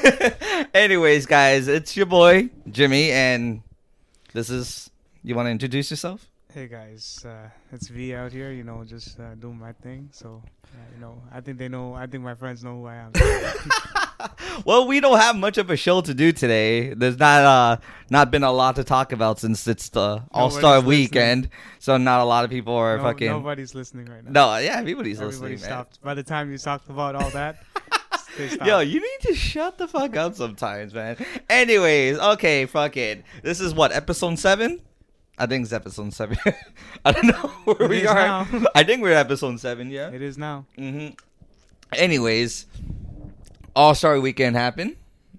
Anyways, guys, it's your boy Jimmy, and this is. You want to introduce yourself? Hey guys, it's V out here. Just doing my thing. So, I think they know. I think my friends know who I am. Well, we don't have much of a show to do today. There's not been a lot to talk about since it's the All-Star Weekend, so not a lot of people are fucking. Nobody's listening right now. No, yeah, everybody Everybody listening. stopped. By the time you talked about all that, they stopped. Yo, you need to shut the fuck up sometimes, man. Anyways, okay, fuck it. This is what, episode 7? I think it's episode 7. I don't know where we are. Now. I think we're episode 7, yeah. It is now. Anyways, All-Star Weekend happened.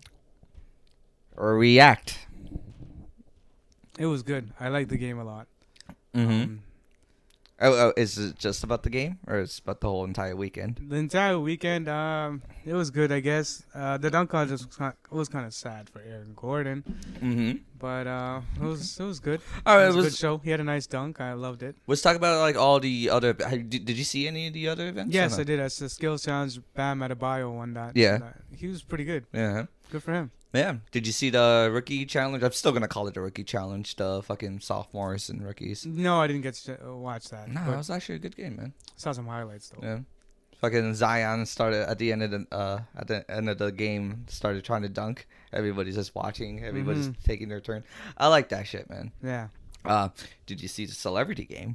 React. It was good. I like the game a lot. Is it just about the game, or is it about the whole entire weekend? The entire weekend, it was good, I guess. The dunk contest was kind of sad for Aaron Gordon, but it was good. All right, It was a good show. He had a nice dunk. I loved it. Let's talk about like all the other. Did you see any of the other events? Yes, or no? I did. That's the skills challenge. Bam Adebayo won that. Yeah. And, he was pretty good. Yeah. Good for him. Yeah. Did you see the rookie challenge? I'm still gonna call it the rookie challenge. The fucking sophomores and rookies. No, I didn't get to watch that. No, but that was actually a good game, man. saw some highlights though. Yeah. Fucking Zion started at the end of the game. Started trying to dunk. Everybody's just watching. Everybody's taking their turn. I like that shit, man. Yeah. Did you see the celebrity game?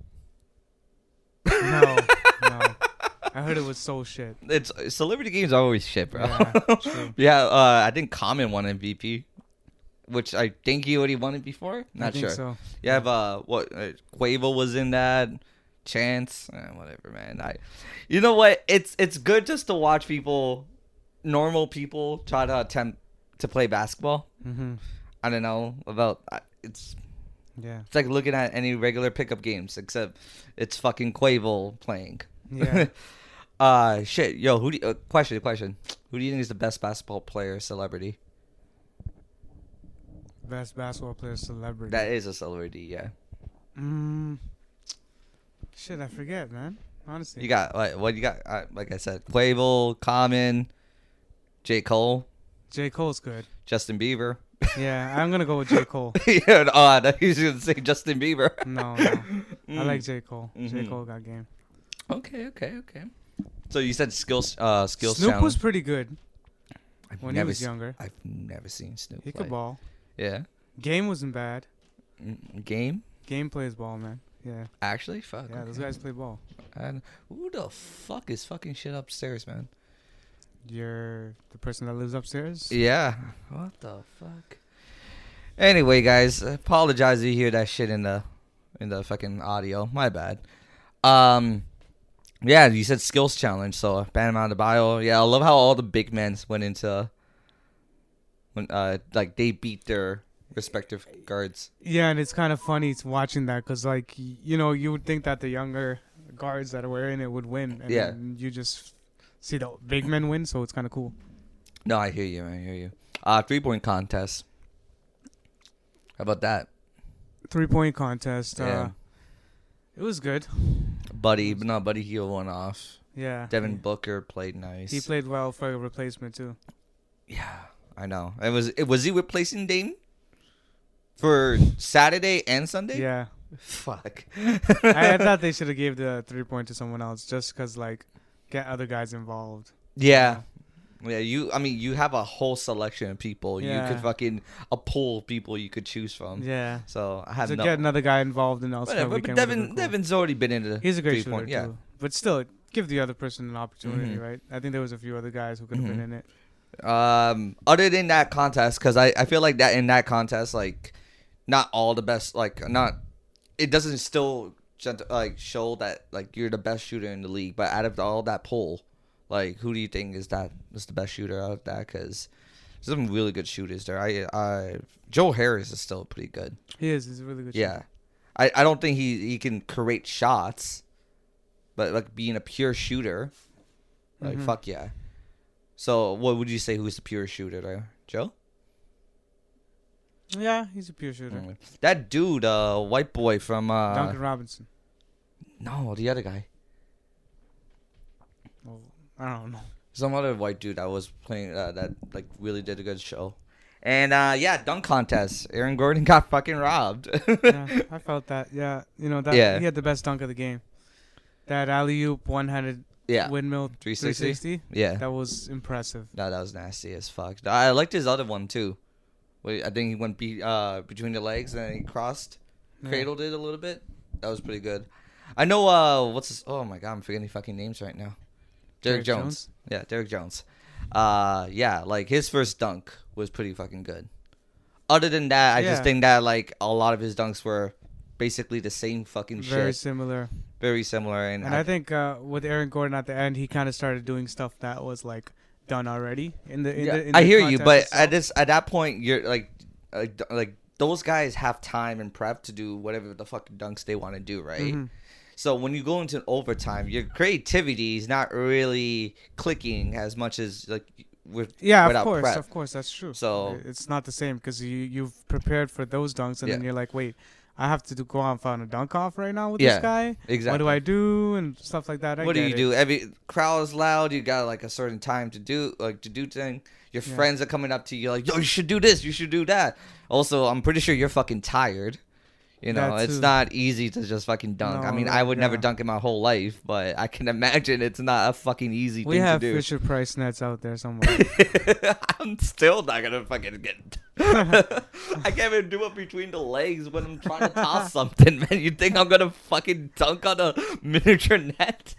No. I heard it was so shit. It's celebrity games are always shit, bro. Yeah, true. Yeah. I think Common won MVP, which I think he already won it before. Not I think sure. So. You have Quavo was in that. Chance, whatever, man. You know what? It's good just to watch people, normal people, try to attempt to play basketball. I don't know about it's. Yeah. It's like looking at any regular pickup games, except it's fucking Quavo playing. Yeah. Shit, yo, question. Who do you think is the best basketball player celebrity? Best basketball player celebrity. That is a celebrity, yeah. Shit, I forget, man. Honestly. You got what you got? Like I said, Quavo, Common, J. Cole. J. Cole's good. Justin Bieber. Yeah, I'm gonna go with J. Cole. Yeah, I thought you was gonna say Justin Bieber. No. I like J. Cole. J. Cole got game. Okay. So you said skills Snoop challenge. was pretty good when he was younger. I've never seen Snoop He play. could ball. Yeah. Game wasn't bad. Game? Game plays ball, man. Yeah. Actually? Fuck. Yeah, those guys play ball. And who the fuck is fucking shit upstairs, man? You're the person that lives upstairs? Yeah. What the fuck? Anyway, guys, I apologize if you hear that shit in the fucking audio. My bad. Yeah, you said skills challenge, so Bam Adebayo. Yeah, I love how all the big men went into when like they beat their respective guards. Yeah, and it's kind of funny watching that because, like, you would think that the younger guards that were in it would win. And then you just see the big men win, so it's kind of cool. No, I hear you. 3-point contest. How about that? 3-point contest. Yeah. It was good. Buddy Hield went off. Yeah. Devin Booker played nice. He played well for a replacement, too. Yeah, I know. Was he replacing Dame? For Saturday and Sunday? Yeah. Fuck. I thought they should have gave the 3-point to someone else just because, like, get other guys involved. Yeah. Yeah, you have a whole selection of people. Yeah. You could fucking a pool of people you could choose from. Yeah. So I have To get another guy involved in All-Star Whatever, Weekend. but Devin's already been in the He's a great shooter, 3-point, yeah. too. But still, give the other person an opportunity, right? I think there was a few other guys who could have been in it. Other than that contest, because I feel like that in that contest, like, not all the best, like, it doesn't still like show that like you're the best shooter in the league, but out of all that poll, like, who do you think is the best shooter out of that? Because there's some really good shooters there. Joe Harris is still pretty good. He is. He's a really good shooter. Yeah, I don't think he can create shots, but like being a pure shooter, like fuck yeah. So what would you say? Who's the pure shooter there, Joe? Yeah, he's a pure shooter. That dude, white boy from Duncan Robinson. No, the other guy. Well, I don't know. some other white dude that was playing that like really did a good show. And yeah, dunk contest. Aaron Gordon got fucking robbed. Yeah, I felt that. Yeah, you know that he had the best dunk of the game. That alley-oop one-handed windmill 360. Yeah, that was impressive. No, that was nasty as fuck. I liked his other one too. Wait, I think he went between the legs and then he cradled it a little bit. That was pretty good. I know what's his, oh my god, I'm forgetting fucking names right now. Derek Jones. Yeah, Derek Jones. Yeah, like his first dunk was pretty fucking good. Other than that, I just think that like a lot of his dunks were basically the same fucking shit. Very similar. Very similar, and I think with Aaron Gordon at the end, he kind of started doing stuff that was like done already in the I hear you, but itself. at that point, you're like those guys have time and prep to do whatever the fucking dunks they want to do, right? Mm-hmm. So when you go into overtime, your creativity is not really clicking as much as like without prep. Of course, that's true. So it's not the same because you've prepared for those dunks, and then you're like, wait, I have to go out and find a dunk off right now with this guy. Exactly. What do I do and stuff like that? What do you do? Every crowd is loud. You got like a certain time to do thing. Your friends are coming up to you like, yo, you should do this. You should do that. Also, I'm pretty sure you're fucking tired. You know, it's not easy to just fucking dunk. No, I mean, I would never dunk in my whole life, but I can imagine it's not a fucking easy thing to do. We have Fisher Price nets out there somewhere. I'm still not going to fucking get... I can't even do it between the legs when I'm trying to toss something, man. You think I'm going to fucking dunk on a miniature net?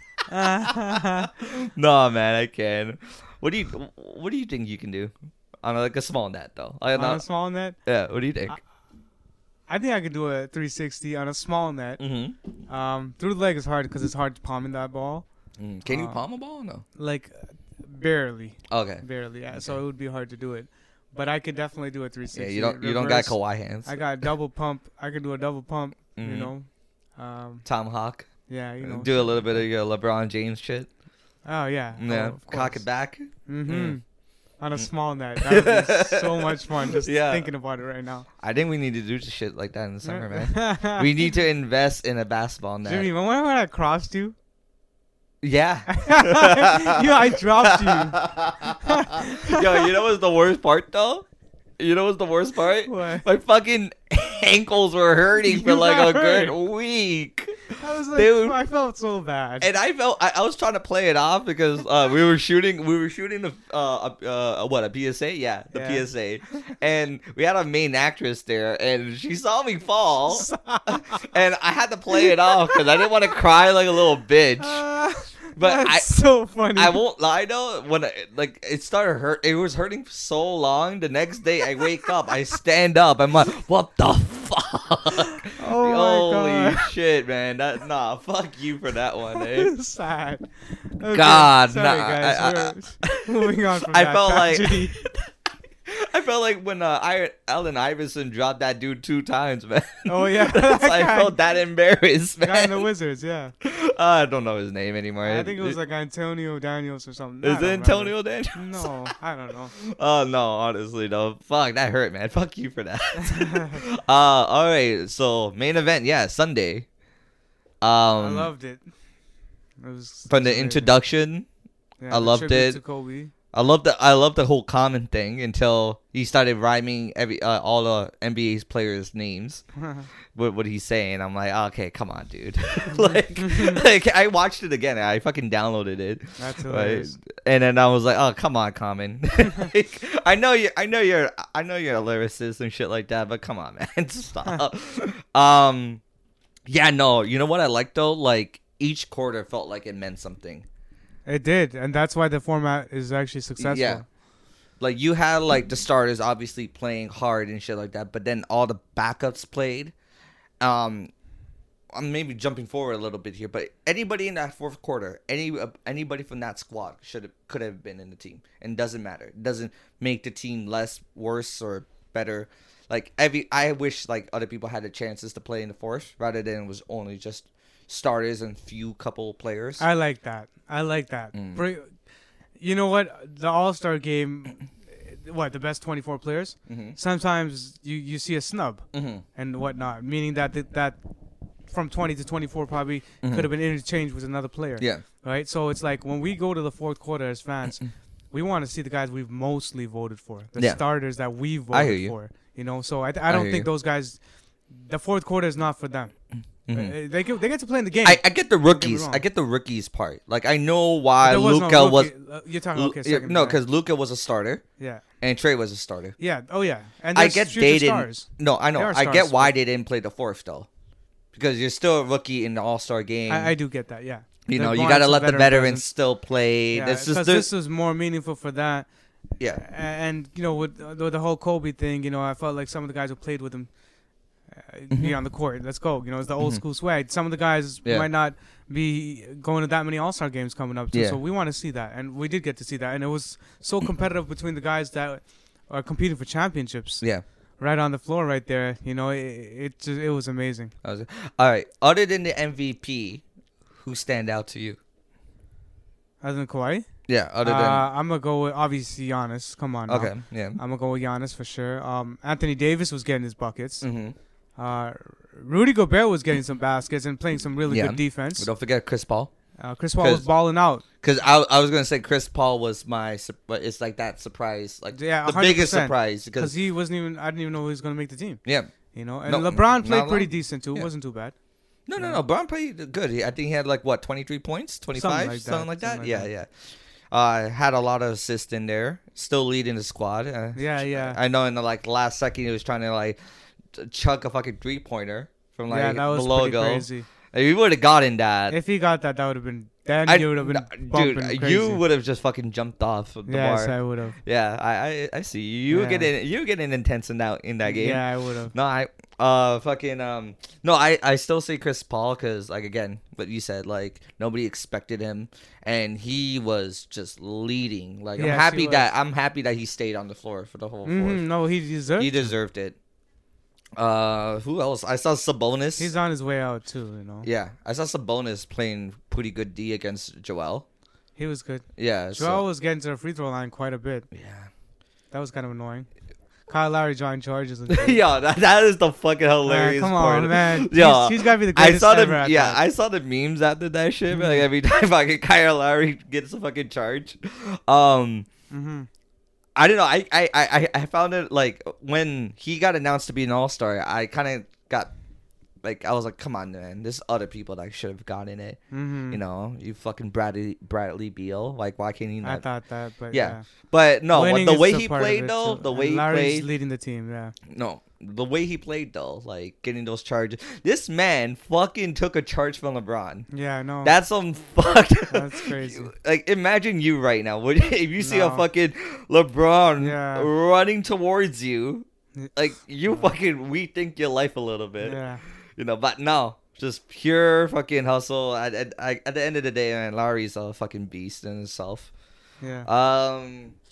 No, man, I can't. What do you think you can do? On like a small net, though. On a small net? Yeah, what do you think? I think I could do a 360 on a small net. Mm-hmm. Through the leg is hard because it's hard to palm in that ball. Can you palm a ball or no? Like, barely. Okay. Barely, yeah. Okay. So it would be hard to do it. But I could definitely do a 360. Yeah, you don't got Kawhi hands. I got a double pump. I could do a double pump, you know. Tomahawk. Yeah, you know. Do a little bit of your LeBron James shit. Oh, yeah. Yeah, cock it back. Mm-hmm. On a small net. That would be so much fun just thinking about it right now. I think we need to do shit like that in the summer, man. We need to invest in a basketball net. Jimmy, remember when I crossed you? Yeah. Yeah, I dropped you. Yo, you know what's the worst part, though? You know what's the worst part? What? My fucking ankles were hurting for like a good week. I was like, I felt so bad. And I was trying to play it off because we were shooting the a PSA? Yeah, the PSA. And we had a main actress there and she saw me fall. And I had to play it off because I didn't want to cry like a little bitch. But that's so funny. I won't lie though. When it started hurt, it was hurting so long. The next day, I wake up, I stand up, I'm like, what the fuck? Oh Holy shit, man! Fuck you for that one, eh? Sad. Okay. God, sorry, guys. We're moving on from I that felt tragedy. I felt like when Allen Iverson dropped that dude 2 times, man. Oh yeah, I felt that embarrassed, man. Guy in the Wizards, yeah. I don't know his name anymore. I think it was like Antonio Daniels or something. Is it Antonio Daniels? No, I don't know. Oh no, honestly though. Fuck, that hurt, man. Fuck you for that. All right. So main event, Sunday. I loved it. It was from the introduction. Yeah, I loved it. To Kobe. I love the whole Common thing until he started rhyming all the NBA players' names. what he's saying, I'm like, okay, come on, dude. like I watched it again. I fucking downloaded it. That's hilarious. Right? And then I was like, oh, come on, Common. Like, I know you're a lyricist and shit like that, but come on, man, stop. Yeah, no, you know what I like though? Like each quarter felt like it meant something. It did, and that's why the format is actually successful. Yeah. Like, you had, like, the starters obviously playing hard and shit like that, but then all the backups played. I'm maybe jumping forward a little bit here, but anybody in that fourth quarter, anybody from that squad could have been in the team. And it doesn't matter. It doesn't make the team worse, or better. Like, I wish, like, other people had the chances to play in the fourth, rather than it was only just starters and couple players. I like that. You know what? The All-Star game, the best 24 players? Mm-hmm. Sometimes you see a snub and whatnot, meaning that from 20 to 24 probably could have been interchanged with another player. Yeah. Right. So it's like when we go to the fourth quarter as fans, we want to see the guys we've mostly voted for, the starters that we voted for. You know, so I don't think those guys. The fourth quarter is not for them. They get to play in the game. I get the rookies. I get the rookies part. Like I know why Luka was. You're talking second. No, because Luka was a starter. Yeah. And Trey was a starter. Yeah. Oh yeah. And I get they didn't. Stars. No, I know. I get why they didn't play the fourth though, because you're still a rookie in the All-Star game. I do get that. Yeah. You know, you gotta let the veterans still play. Yeah, because this is more meaningful for that. Yeah. And you know, with the whole Kobe thing, you know, I felt like some of the guys who played with him. Be on the court. Let's go. You know, it's the old school swag. Some of the guys might not be going to that many All-Star games coming up too. So we want to see that, and we did get to see that, and it was so competitive between the guys that are competing for championships. Yeah, right on the floor, right there. You know, it was amazing. All right. Other than the MVP, who stand out to you? Other than Kawhi? Yeah, other than I'm gonna go with obviously Giannis. Come on. Okay. Now. Yeah. I'm gonna go with Giannis for sure. Anthony Davis was getting his buckets. Rudy Gobert was getting some baskets and playing some really good defense. But don't forget Chris Paul. Chris Paul was balling out. Because I was gonna say Chris Paul was but it's like that surprise, like the biggest surprise because he wasn't even. I didn't even know he was gonna make the team. Yeah. You know, and LeBron played pretty decent too. It wasn't too bad. No. LeBron played good. I think he had like 23 points, 25, something like that. Yeah. Had a lot of assists in there. Still leading the squad. Yeah. I know in the last second he was trying to chuck a fucking 3-pointer from that was the logo. Crazy. If he would have gotten that. If he got that, that would have been. Then you would have been bumping crazy. You would have just fucking jumped off the bar. Yes, I would have. Yeah, I see. You were getting intense in that game. Yeah, I would have. No, I still say Chris Paul because again, what you said, nobody expected him, and he was just leading. I'm happy that he stayed on the floor for the whole fourth. No, he deserved it. Who else? I saw Sabonis. He's on his way out too, you know. Yeah, I saw Sabonis playing pretty good D against Joel. He was good. Yeah, Joel was getting to the free throw line quite a bit. Yeah, that was kind of annoying. Kyle Lowry drawing charges. Yeah, that is the fucking hilarious come part. on, man. Yeah, he's gotta be the greatest ever at that. I saw the memes after that shit. Mm-hmm. Every time fucking Kyle Lowry gets a fucking charge. I don't know. I found it when he got announced to be an All-Star, I kind of got I was like, come on, man. There's other people that should have gotten it. You know, you fucking Bradley Beal. Why can't he not? I thought that, but yeah. But no, winning the way he played though, Larry's leading the team. Yeah. No, the way he played though, getting those charges. This man fucking took a charge from LeBron. Yeah, I know. That's some fuck. That's crazy. Imagine you right now. If you see a fucking LeBron running towards you, you fucking rethink your life a little bit. Yeah. You know, but no, just pure fucking hustle. At the end of the day, man, Larry's a fucking beast in himself. Yeah.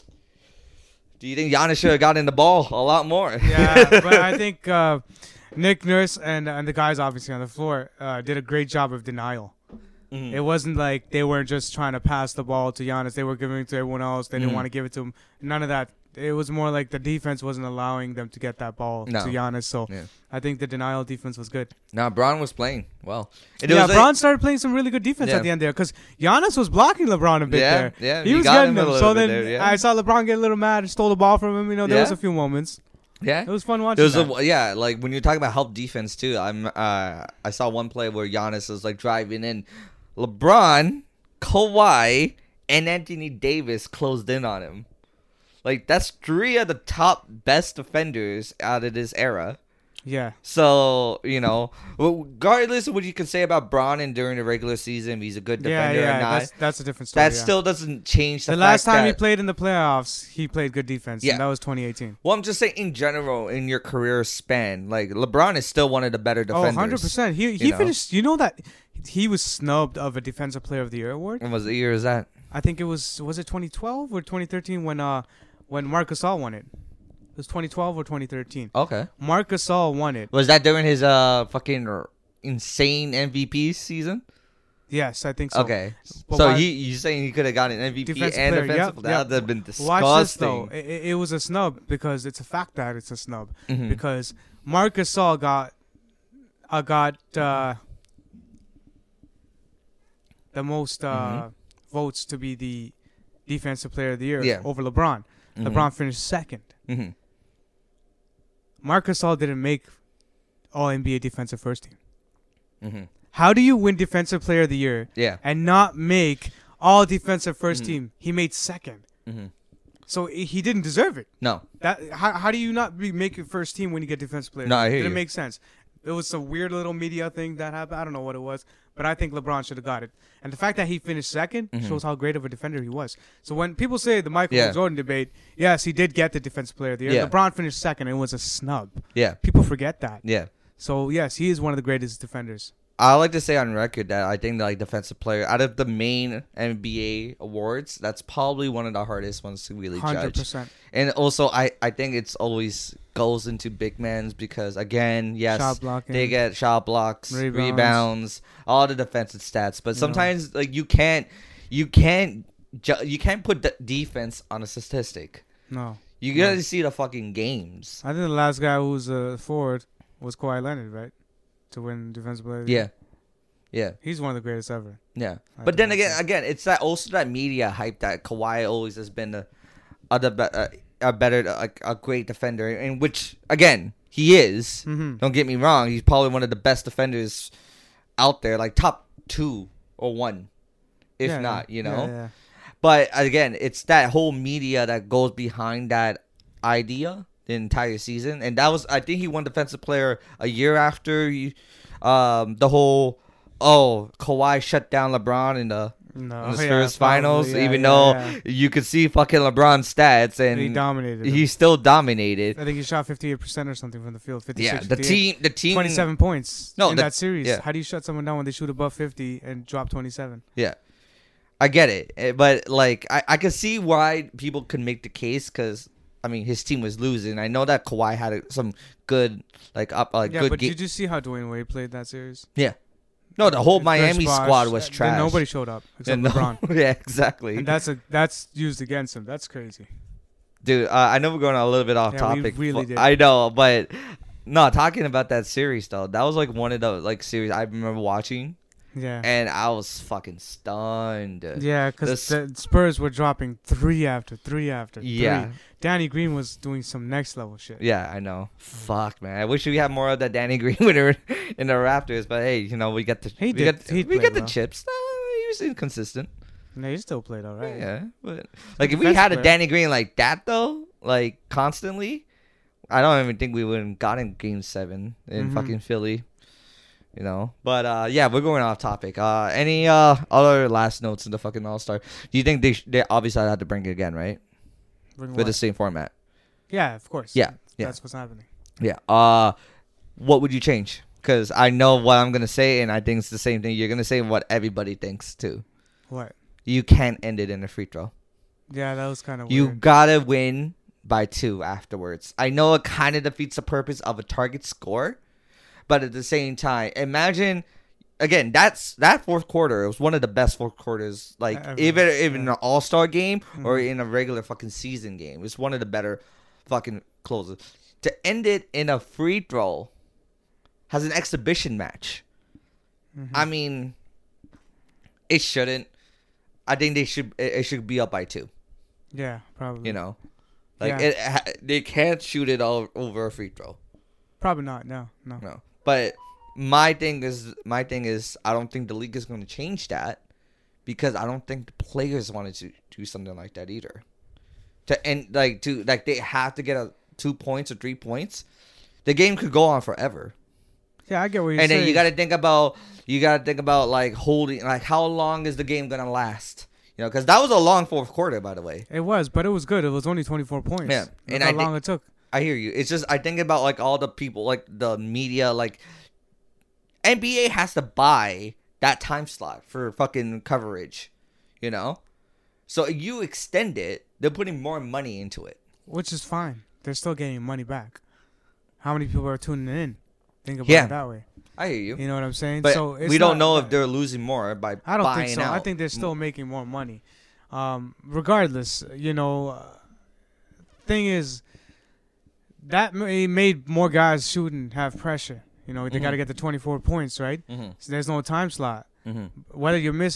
Do you think Giannis should have gotten the ball a lot more? Yeah, but I think Nick Nurse and the guys obviously on the floor did a great job of denial. Mm-hmm. It wasn't like they weren't just trying to pass the ball to Giannis. They were giving it to everyone else. They didn't want to give it to him. None of that. It was more like the defense wasn't allowing them to get that ball to Giannis. So I think the denial defense was good. Now Braun was playing well. Braun started playing some really good defense at the end there because Giannis was blocking LeBron a bit there. Yeah, he was getting him. So then I saw LeBron get a little mad and stole the ball from him. You know, there was a few moments. Yeah, it was fun watching. When you're talking about help defense too. I saw one play where Giannis was driving in, LeBron, Kawhi, and Anthony Davis closed in on him. That's 3 of the top best defenders out of this era. Yeah. So, you know, regardless of what you can say about Braun and during the regular season, he's a good defender or not. That's a different story. That still doesn't change the fact last time he played in the playoffs, he played good defense. Yeah. And that was 2018. Well, I'm just saying in general, in your career span, LeBron is still one of the better defenders. Oh, 100%. He finished, you know that he was snubbed of a Defensive Player of the Year award? What year is that? I think it was it 2012 or 2013 when Marc Gasol won it. It was 2012 or 2013. Okay. Marc Gasol won it. Was that during his fucking insane MVP season? Yes, I think so. Okay. So you saying he could have gotten an MVP defensive and player, defensive? That would have been disgusting. Watch this, though. It was a snub because it's a fact that it's a snub. Mm-hmm. Because Marc Gasol got the most votes to be the defensive player of the year Yeah. over LeBron. LeBron finished second. Marc Gasol didn't make All-NBA defensive first team. How do you win defensive player of the year and not make all defensive first team? He made second. So he didn't deserve it. No. How do you not make your first team when you get defensive player? No, I hear It didn't you. make sense. It was some weird little media thing that happened. I don't know what it was, but I think LeBron should have got it. And the fact that he finished second shows how great of a defender he was. So when people say the Michael Jordan debate, yes, he did get the defensive player of the year. Yeah. LeBron finished second, and it was a snub. Yeah. People forget that. Yeah. So yes, he is one of the greatest defenders. I like to say on record that I think that like defensive player out of the main NBA awards, that's probably one of the hardest ones to really judge. 100%. And also, I think it's always goes into big men's because again, yes, Shot blocking. they get shot blocks, Rebounds. rebounds, all the defensive stats. But sometimes like you can't put the defense on a statistic. No. You gotta see the fucking games. I think the last guy who was a forward was Kawhi Leonard, right? To win defensive player of the year. Yeah. He's one of the greatest ever. Yeah, I but then think again, it's that also that media hype that Kawhi always has been a great defender, in which again he is. Don't get me wrong, he's probably one of the best defenders out there, like top 2 or 1, if not, you know. Yeah. But again, it's that whole media that goes behind that idea the entire season, and that was I think he won defensive player a year after the whole Kawhi shut down LeBron in the Spurs finals, even though you could see fucking LeBron's stats and he dominated. He still dominated. I think he shot 58% or something from the field. 56, Yeah, the team 27 points in that series. yeah. How do you shut someone down when they shoot above 50 and drop 27? Yeah, I get it, but like I can see why people could make the case because. I mean, his team was losing. I know that Kawhi had some good, good. But did you see how Dwayne Wade played that series? Yeah. No, the whole Chris Miami Bosh, squad was trash. Then nobody showed up except LeBron. Yeah, exactly. And that's used against him. That's crazy. Dude, I know we're going a little bit off topic. We really did. I know, but no, talking about that series though, that was like one of the series I remember watching. Yeah. And I was fucking stunned. Yeah, because the Spurs were dropping 3 after 3 after 3. Yeah. Danny Green was doing some next level shit. Yeah, I know. Fuck, man. I wish we had more of that Danny Green winner in the Raptors, but hey, you know, we got the He got the well. chips. He was inconsistent. No, he still played all right. Yeah, but like if we had a Danny Green like that though, like constantly, I don't even think we would have gotten Game 7 in fucking Philly. You know, but yeah, we're going off topic. Any other last notes in the fucking All-Star? Do you think they obviously had to bring it again, right? With the same format. Yeah, of course. Yeah, That's what's happening. Yeah. What would you change? Because I know what I'm gonna say, and I think it's the same thing. You're gonna say what everybody thinks too. What? You can't end it in a free throw. Yeah, that was kind of weird. You gotta win by 2 afterwards. I know it kind of defeats the purpose of a target score. But at the same time, imagine, again, that fourth quarter. It was one of the best fourth quarters, like even in an All-Star game or in a regular fucking season game. It's one of the better fucking closes. To end it in a free throw has an exhibition match. I mean, it shouldn't. I think it should be up by 2. Yeah, probably. You know, like they can't shoot it all over a free throw. Probably not. No. But my thing is, I don't think the league is going to change that because I don't think the players wanted to do something like that either. They have to get 2 points or 3 points. The game could go on forever. Yeah, I get what you're saying. And then you got to think about like holding, like how long is the game gonna last? You know, because that was a long fourth quarter, by the way. It was, but it was good. It was only 24 points. Yeah, and how long it took. I hear you. It's just I think about like all the people, like the media, like NBA has to buy that time slot for fucking coverage, you know. So you extend it, they're putting more money into it, which is fine. They're still getting money back. How many people are tuning in? Think about it that way. I hear you. You know what I'm saying? But so we don't know if they're losing more by buying out. I don't think so. I think they're still making more money. Regardless, you know, thing is, that made more guys shoot and have pressure. You know, they got to get the 24 points, right? So there's no time slot. Whether you're missing,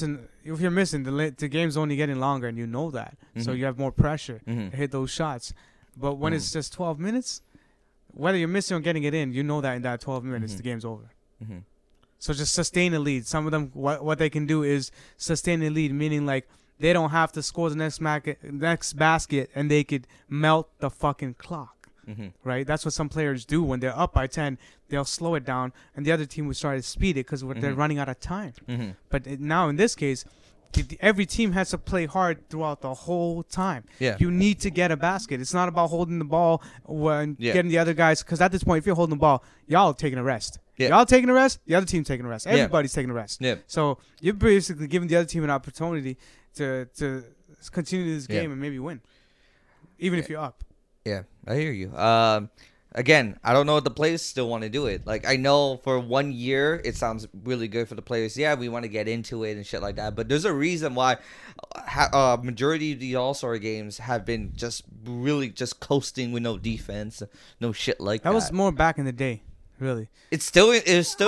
if you're missing, the game's only getting longer, and you know that. So you have more pressure to hit those shots. But when it's just 12 minutes, whether you're missing or getting it in, you know that in that 12 minutes, the game's over. So just sustain a lead. Some of them, what they can do is sustain a lead, meaning like they don't have to score the next basket, and they could melt the fucking clock. Right? That's what some players do when they're up by 10. They'll slow it down, and the other team will try to speed it because they're running out of time. But now in this case, every team has to play hard throughout the whole time. Yeah. You need to get a basket. It's not about holding the ball when getting the other guys, because at this point, if you're holding the ball, y'all taking a rest. Y'all taking a rest, the other team taking a rest. Everybody's taking a rest. So you're basically giving the other team an opportunity to continue this game and maybe win, even if you're up. Yeah, I hear you. Again, I don't know if the players still want to do it. Like, I know for 1 year, it sounds really good for the players. Yeah, we want to get into it and shit like that. But there's a reason why majority of the All-Star games have been just really just coasting with no defense, no shit like that. That was more back in the day, really. It was still in the still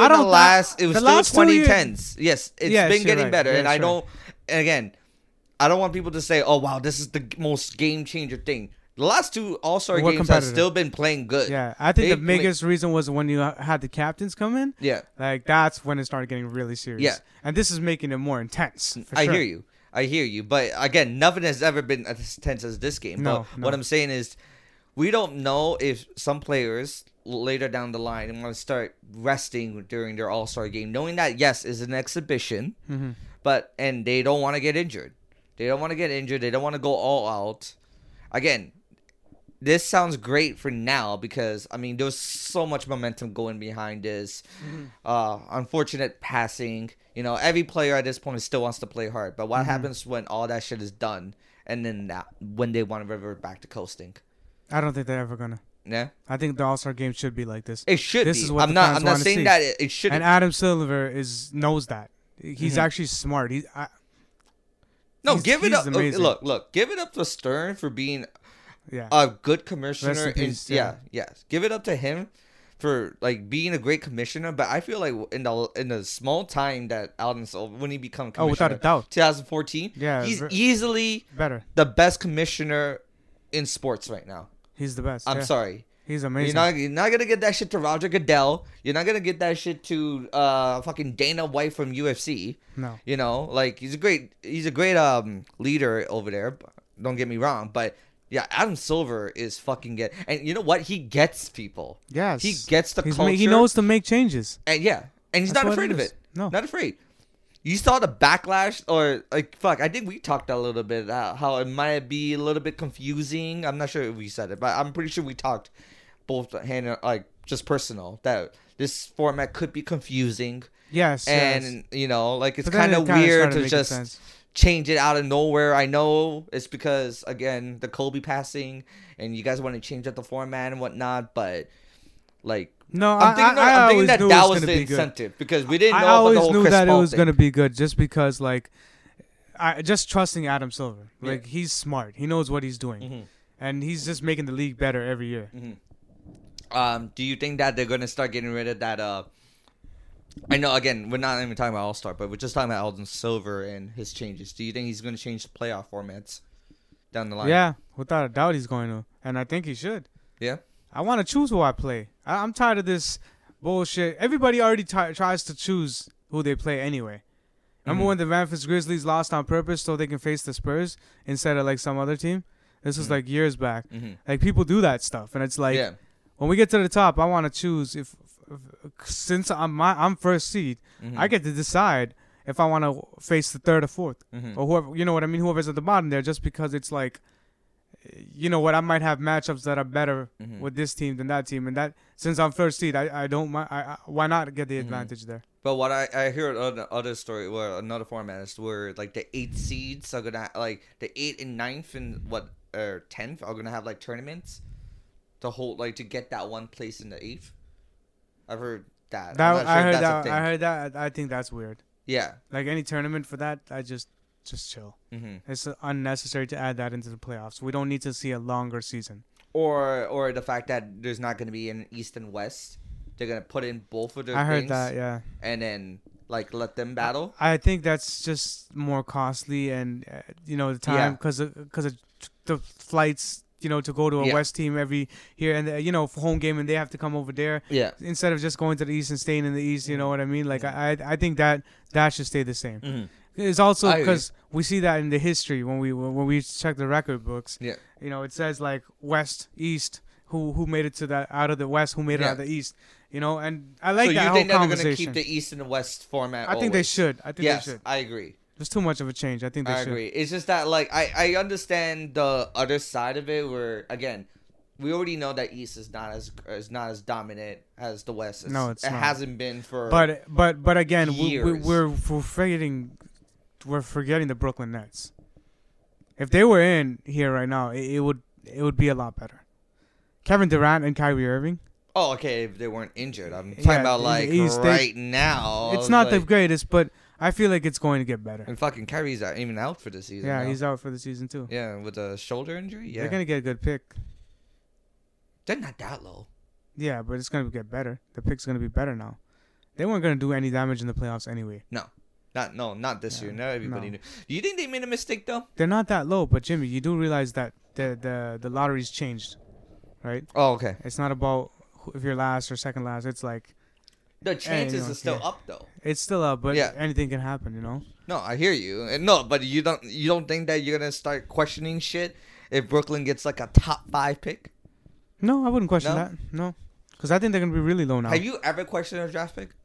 2010s. Yes, it's been getting better. And I don't, and again, I don't want people to say, oh, wow, this is the most game-changer thing. The last two All-Star games have still been playing good. Yeah, I think the biggest reason was when you had the captains come in. Yeah. Like, that's when it started getting really serious. Yeah. And this is making it more intense. I hear you. But, again, nothing has ever been as intense as this game. No. What I'm saying is, we don't know if some players later down the line want to start resting during their All-Star game, knowing that, yes, it's an exhibition, and they don't want to get injured. They don't want to get injured. They don't want to go all out. Again, this sounds great for now because, I mean, there's so much momentum going behind this. Unfortunate passing. You know, every player at this point still wants to play hard. But what happens when all that shit is done and then when they want to revert back to coasting? I don't think they're ever going to. Yeah? I think the All-Star game should be like this. It should this be. Is what I'm not saying that it should. And Adam Silver knows that. He's actually smart. Give it up. Look, give it up to Stern for being a good commissioner. Give it up to him for like being a great commissioner. But I feel like in the small time that Adam Silver, when he became commissioner, without a doubt, 2014, he's easily the best commissioner in sports right now. He's the best. I'm sorry. He's amazing. You're not gonna get that shit to Roger Goodell. You're not gonna get that shit to fucking Dana White from UFC. No. You know, like he's a great leader over there. Don't get me wrong, but yeah, Adam Silver is fucking good. And you know what? He gets people. Yes. He gets the culture. He knows to make changes. And he's not afraid of it. No. Not afraid. You saw the backlash, or like, fuck, I think we talked a little bit about how it might be a little bit confusing. I'm not sure if we said it, but I'm pretty sure we talked both just personal, that this format could be confusing. Yes. And, you know, like, it's kind of weird to just change it out of nowhere. I know it's because, again, the Kobe passing, and you guys want to change up the format and whatnot, but, like, no, I'm thinking that was the incentive because we didn't know about the whole Chris Paul thing. I always knew that it was going to be good just because, like, just trusting Adam Silver. Like, he's smart. He knows what he's doing. And he's just making the league better every year. Do you think that they're going to start getting rid of that? I know, again, we're not even talking about All-Star, but we're just talking about Adam Silver and his changes. Do you think he's going to change the playoff formats down the line? Yeah, without a doubt he's going to. And I think he should. Yeah? I want to choose who I play. I'm tired of this bullshit. Everybody already tries to choose who they play anyway. Remember when the Memphis Grizzlies lost on purpose so they can face the Spurs instead of like some other team? This was like years back. Like people do that stuff, and it's like when we get to the top, I want to choose since I'm first seed, I get to decide if I want to face the third or fourth or whoever. You know what I mean? Whoever's at the bottom there, just because it's like. You know what? I might have matchups that are better with this team than that team, and that since I'm first seed, I don't mind. Why not get the advantage there? But what I hear other story, where another format is where like the 8 seeds are gonna like the 8th and 9th and 10th are gonna have like tournaments to hold like to get that one place in the 8th. I've heard that. I heard that. I think that's weird. Yeah. Like any tournament for that, I just chill. It's unnecessary to add that into the playoffs. We don't need to see a longer season. Or the fact that there's not going to be an East and West. They're going to put in both of their things. I heard that, yeah. And then Like let them battle. I think that's just more costly, and the time because of the flights. To go to a West team every year, and for home game, and they have to come over there. Yeah. Instead of just going to the East and staying in the East, you know what I mean? Like I think that should stay the same. Mm-hmm. It's also because we see that in the history when we check the record books. Yeah. It says like West, East, who made it to that out of the West, who made it out of the East. And I like that whole conversation. So you think they're going to keep the East and the West format? I think they should. They should. I agree. There's too much of a change. I think they should. I agree. It's just that like I understand the other side of it where again, we already know that East is not as dominant as the West. No, it hasn't been for. But again, years. we're forgetting the Brooklyn Nets. If they were in here right now, it would be a lot better. Kevin Durant and Kyrie Irving. Oh, okay. If they weren't injured, I'm talking about like right now. It's not the greatest, but I feel like it's going to get better. And fucking Kyrie's even out for the season. Yeah, he's out for the season too. Yeah, with a shoulder injury. Yeah, they're gonna get a good pick. They're not that low. Yeah, but it's gonna get better. The pick's gonna be better now. They weren't gonna do any damage in the playoffs anyway. Not this year. Not everybody knew. Do you think they made a mistake though? They're not that low, but Jimmy, you do realize that the lottery's changed, right? Oh, okay. It's not about if you're last or second last. It's like the chances are still up though. It's still up, but anything can happen, No, I hear you. And no, but you don't think that you're gonna start questioning shit if Brooklyn gets like a top 5 pick? No, I wouldn't question that. No, because I think they're gonna be really low now. Have you ever questioned a draft pick?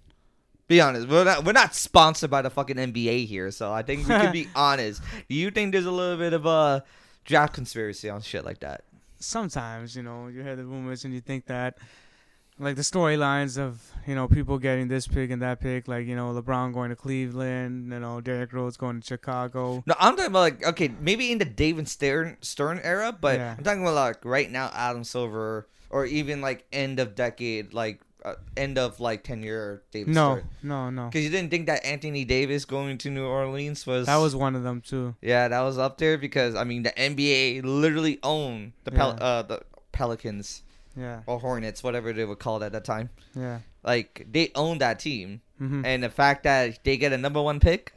Be honest. We're not sponsored by the fucking NBA here, so I think we can be honest. Do you think there's a little bit of a draft conspiracy on shit like that? Sometimes, you hear the rumors and you think that, like the storylines of, people getting this pick and that pick, like, LeBron going to Cleveland, Derrick Rose going to Chicago. No, I'm talking about like, okay, maybe in the David Stern era, but I'm talking about like right now Adam Silver or even like end of decade, like end of like tenure David Stern. No. Because you didn't think that Anthony Davis going to New Orleans was... That was one of them too. Yeah, that was up there because, I mean, the NBA literally owned the Pelicans. Yeah. Or Hornets, whatever they would call it at that time. Yeah. Like, they own that team. Mm-hmm. And the fact that they get a number 1 pick,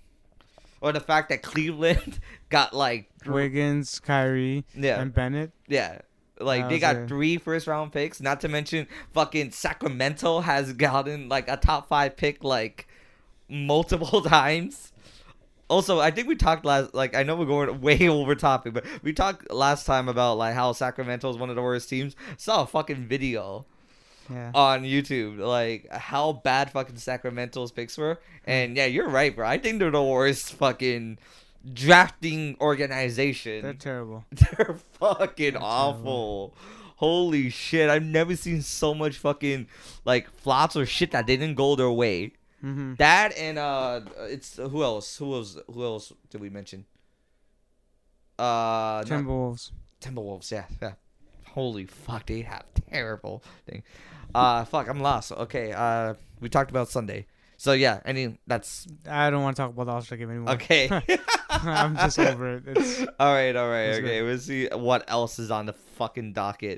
or the fact that Cleveland got, like... Wiggins, Kyrie, and Bennett. Yeah. Like, they got 3 first-round picks. Not to mention, fucking Sacramento has gotten, like, a top 5 pick, like, multiple times. Also, I think we talked I know we're going way over topic, but we talked last time about, like, how Sacramento is one of the worst teams. I saw a fucking video on YouTube, like, how bad fucking Sacramento's picks were. And, yeah, you're right, bro. I think they're the worst fucking drafting organization. They're terrible. They're fucking awful. Terrible. Holy shit. I've never seen so much fucking, like, flops or shit that didn't go their way. Mm-hmm. That and it's who else did we mention? Timberwolves. Yeah. Holy fuck, they have terrible thing. Fuck, I'm lost. Okay, we talked about Sunday. So yeah, I don't want to talk about the All-Star game anymore. Okay. I'm just over it. All right. Okay, we'll see what else is on the fucking docket.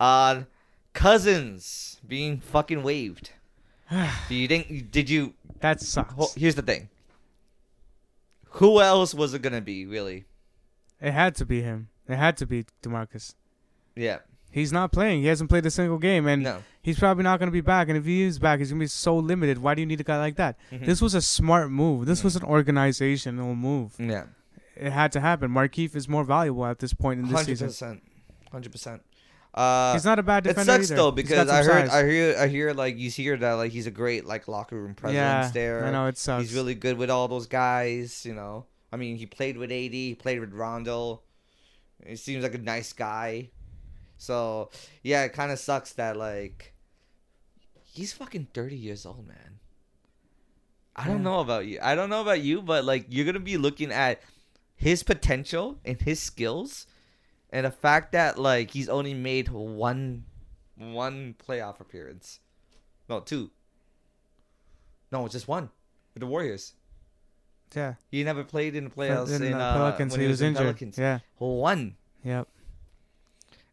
Cousins being fucking waived. Do you think? That sucks. Here's the thing. Who else was it gonna be? Really? It had to be him. It had to be DeMarcus. Yeah. He's not playing. He hasn't played a single game, and he's probably not gonna be back. And if he is back, he's gonna be so limited. Why do you need a guy like that? Mm-hmm. This was a smart move. This was an organizational move. Yeah. It had to happen. Markieff is more valuable at this point in this season. 100%. He's not a bad defender. It sucks either. though because I hear like you hear that like he's a great like locker room presence there. I know it sucks. He's really good with all those guys. I mean, he played with AD, he played with Rondo. He seems like a nice guy. So yeah, it kind of sucks that like he's fucking 30 years old, man. I don't know about you, but like you're gonna be looking at his potential and his skills. And the fact that, like, he's only made one playoff appearance. No, 2. No, just 1. With the Warriors. Yeah. He never played in the playoffs in Pelicans. When he was injured. Pelicans. Yeah. 1. Yep.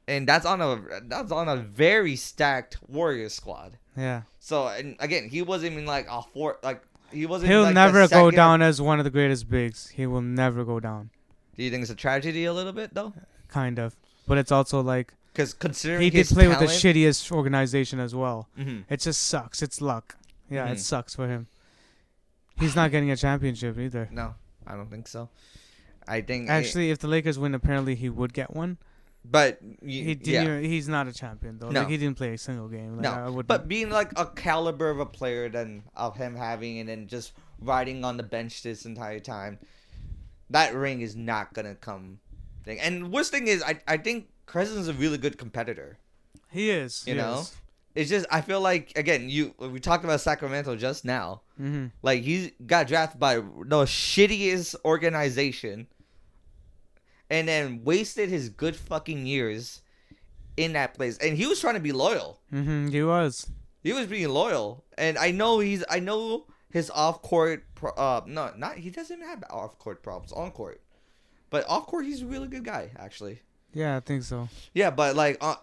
and that's on a very stacked Warriors squad. Yeah. So and again, he wasn't even like a four. Like he wasn't. He'll like never the go second- down as one of the greatest bigs. He will never go down. Do you think it's a tragedy a little bit though? Kind of. But it's also like Because considering he did his play talent, with the shittiest organization as well. Mhm. It just sucks. It's luck. Yeah, Mhm. it sucks for him. He's not getting a championship either. No, I don't think so. I think Actually, if the Lakers win, apparently he would get one. but He didn't yeah. even, he's not a champion though. No. Like he didn't play a single game. Like, I No, wouldn't. but being like a caliber of a player than of him having and then just riding on the bench this entire time, that ring is not gonna come. Thing. And worst thing is, I think Cousins is a really good competitor. he is. You know? It's just I feel like again we talked about Sacramento just now. Mm-hmm. Like he got drafted by the shittiest organization, and then wasted his good fucking years in that place. And he was trying to be loyal. Mm-hmm. He was. He was being loyal, and I know his off court. He doesn't have off court problems on court, but off court he's a really good guy actually. Yeah, I think so. Yeah, but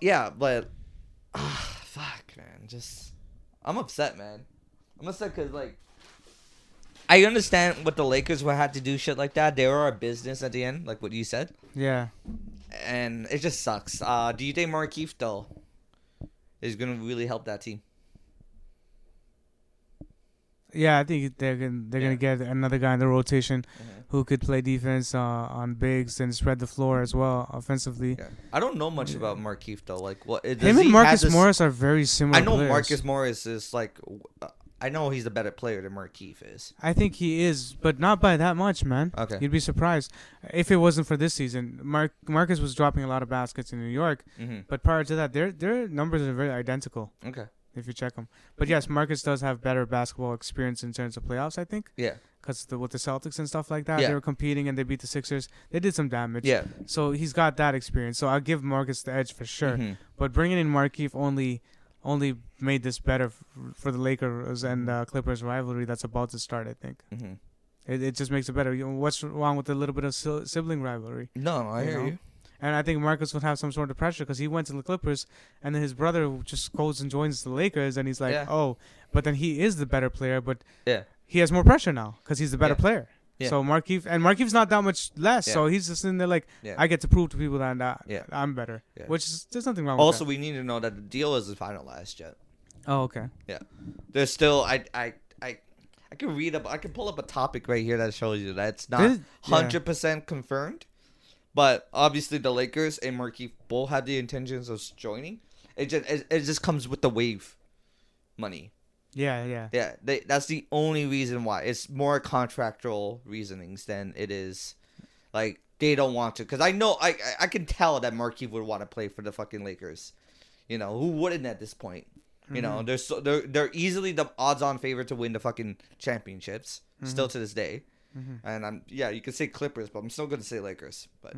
fuck, man, I'm upset, man. I'm upset because like I understand what the Lakers would have to do shit like that. They are a business at the end, like what you said, Yeah. and it just sucks. Do you think Markieff though is gonna really help that team? Yeah, I think they're gonna get another guy in the rotation who could play defense on bigs and spread the floor as well offensively. Yeah. I don't know much about Markieff though. Like what? Him and Marcus Morris are very similar. I know players. Marcus Morris is like. I know he's a better player than Markieff is. I think he is, but not by that much, man. Okay. You'd be surprised if it wasn't for this season. Marcus was dropping a lot of baskets in New York, Mm-hmm. but prior to that, their numbers are very identical Okay. if you check them. But yes, Marcus does have better basketball experience in terms of playoffs, I think, Yeah. because with the Celtics and stuff like that, Yeah. they were competing and they beat the Sixers. They did some damage. Yeah. So he's got that experience. So I'll give Marcus the edge for sure. Mhm. But bringing in Markieff only made this better for the Lakers and Clippers rivalry that's about to start, I think. Mhm. It just makes it better. What's wrong with a little bit of sibling rivalry? No, I You hear know? you. And I think Marcus would have some sort of pressure because he went to the Clippers, and then his brother just goes and joins the Lakers, and he's like, Yeah. oh, but then he is the better player, but Yeah. he has more pressure now because he's the better Yeah. player. Yeah. So Markieff's not that much less, Yeah. so he's just in there like, Yeah. I get to prove to people that Yeah. I'm better, Yeah. which is there's nothing wrong Also, with we need to know that the deal isn't finalized yet. that. Oh, okay. There's still I can read up. I can pull up a topic right here that shows you that it's not This- 100% confirmed. But obviously, the Lakers and Markieff both have the intentions of joining. It just comes with the wave money. Yeah. Yeah, that's the only reason why. It's more contractual reasonings than it is like they don't want to. Because I know I can tell that Markieff would want to play for the fucking Lakers. You know, who wouldn't at this point? You know, they're easily the odds-on favorite to win the fucking championships still to this day. And you could say Clippers, but I'm still gonna say Lakers. But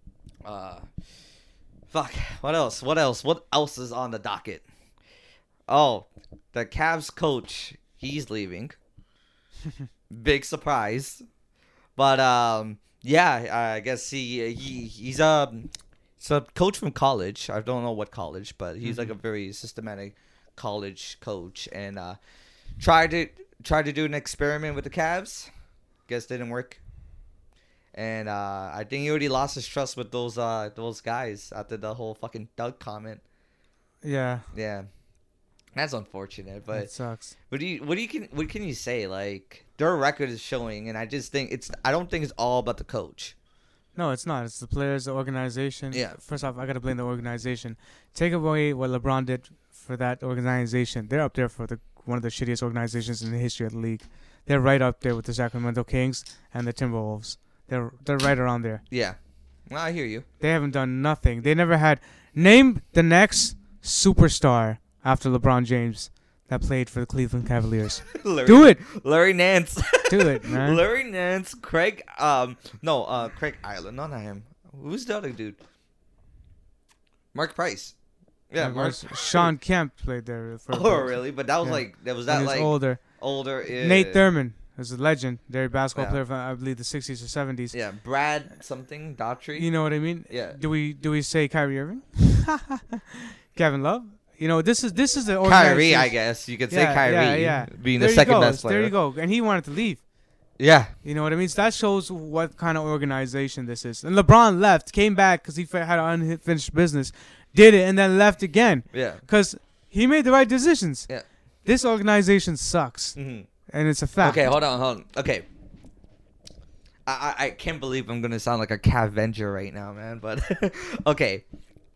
fuck, what else? What else is on the docket? Oh, the Cavs coach, he's leaving. Big surprise. But I guess he's a coach from college. I don't know what college, but he's like a very systematic college coach, and tried to do an experiment with the Cavs. Guess didn't work. And I think he already lost his trust with those guys after the whole fucking Doug comment. Yeah. Yeah. That's unfortunate, but It sucks. what can you say? Like their record is showing, and I just think I don't think it's all about the coach. No, it's not. It's the players, the organization. Yeah. First off, I gotta blame the organization. Take away what LeBron did for that organization. They're up there for one of the shittiest organizations in the history of the league. They're right up there with the Sacramento Kings and the Timberwolves. They're right around there. Yeah, well, I hear you. They haven't done nothing. They never had. Name the next superstar after LeBron James that played for the Cleveland Cavaliers. Do it. Larry Nance. Do it, man. Larry Nance, Craig Island, not him. Who's the other dude? Mark Price. Yeah, Mark. Sean Kemp played there. For Oh, really? But that was Yeah. like that was And that he's like older. older. Nate Thurman. Who's a legend. They're a basketball Yeah. player from, I believe, the 60s or 70s. Yeah, Brad something Daughtry. You know what I mean? Yeah. Do we say Kyrie Irving? Kevin Love? You know, this is the organization. Kyrie, I guess you could say Kyrie, being There the you second go. best player. There you go. And he wanted to leave. Yeah, You know what I mean? So that shows what kind of organization this is. And LeBron left, came back because he had unfinished business, did it, and then left again yeah, because he made the right decisions. yeah. This organization sucks, hmm and it's a fact. Okay, hold on. Okay, I can't believe I'm gonna sound like a Cavenger right now, man. But okay,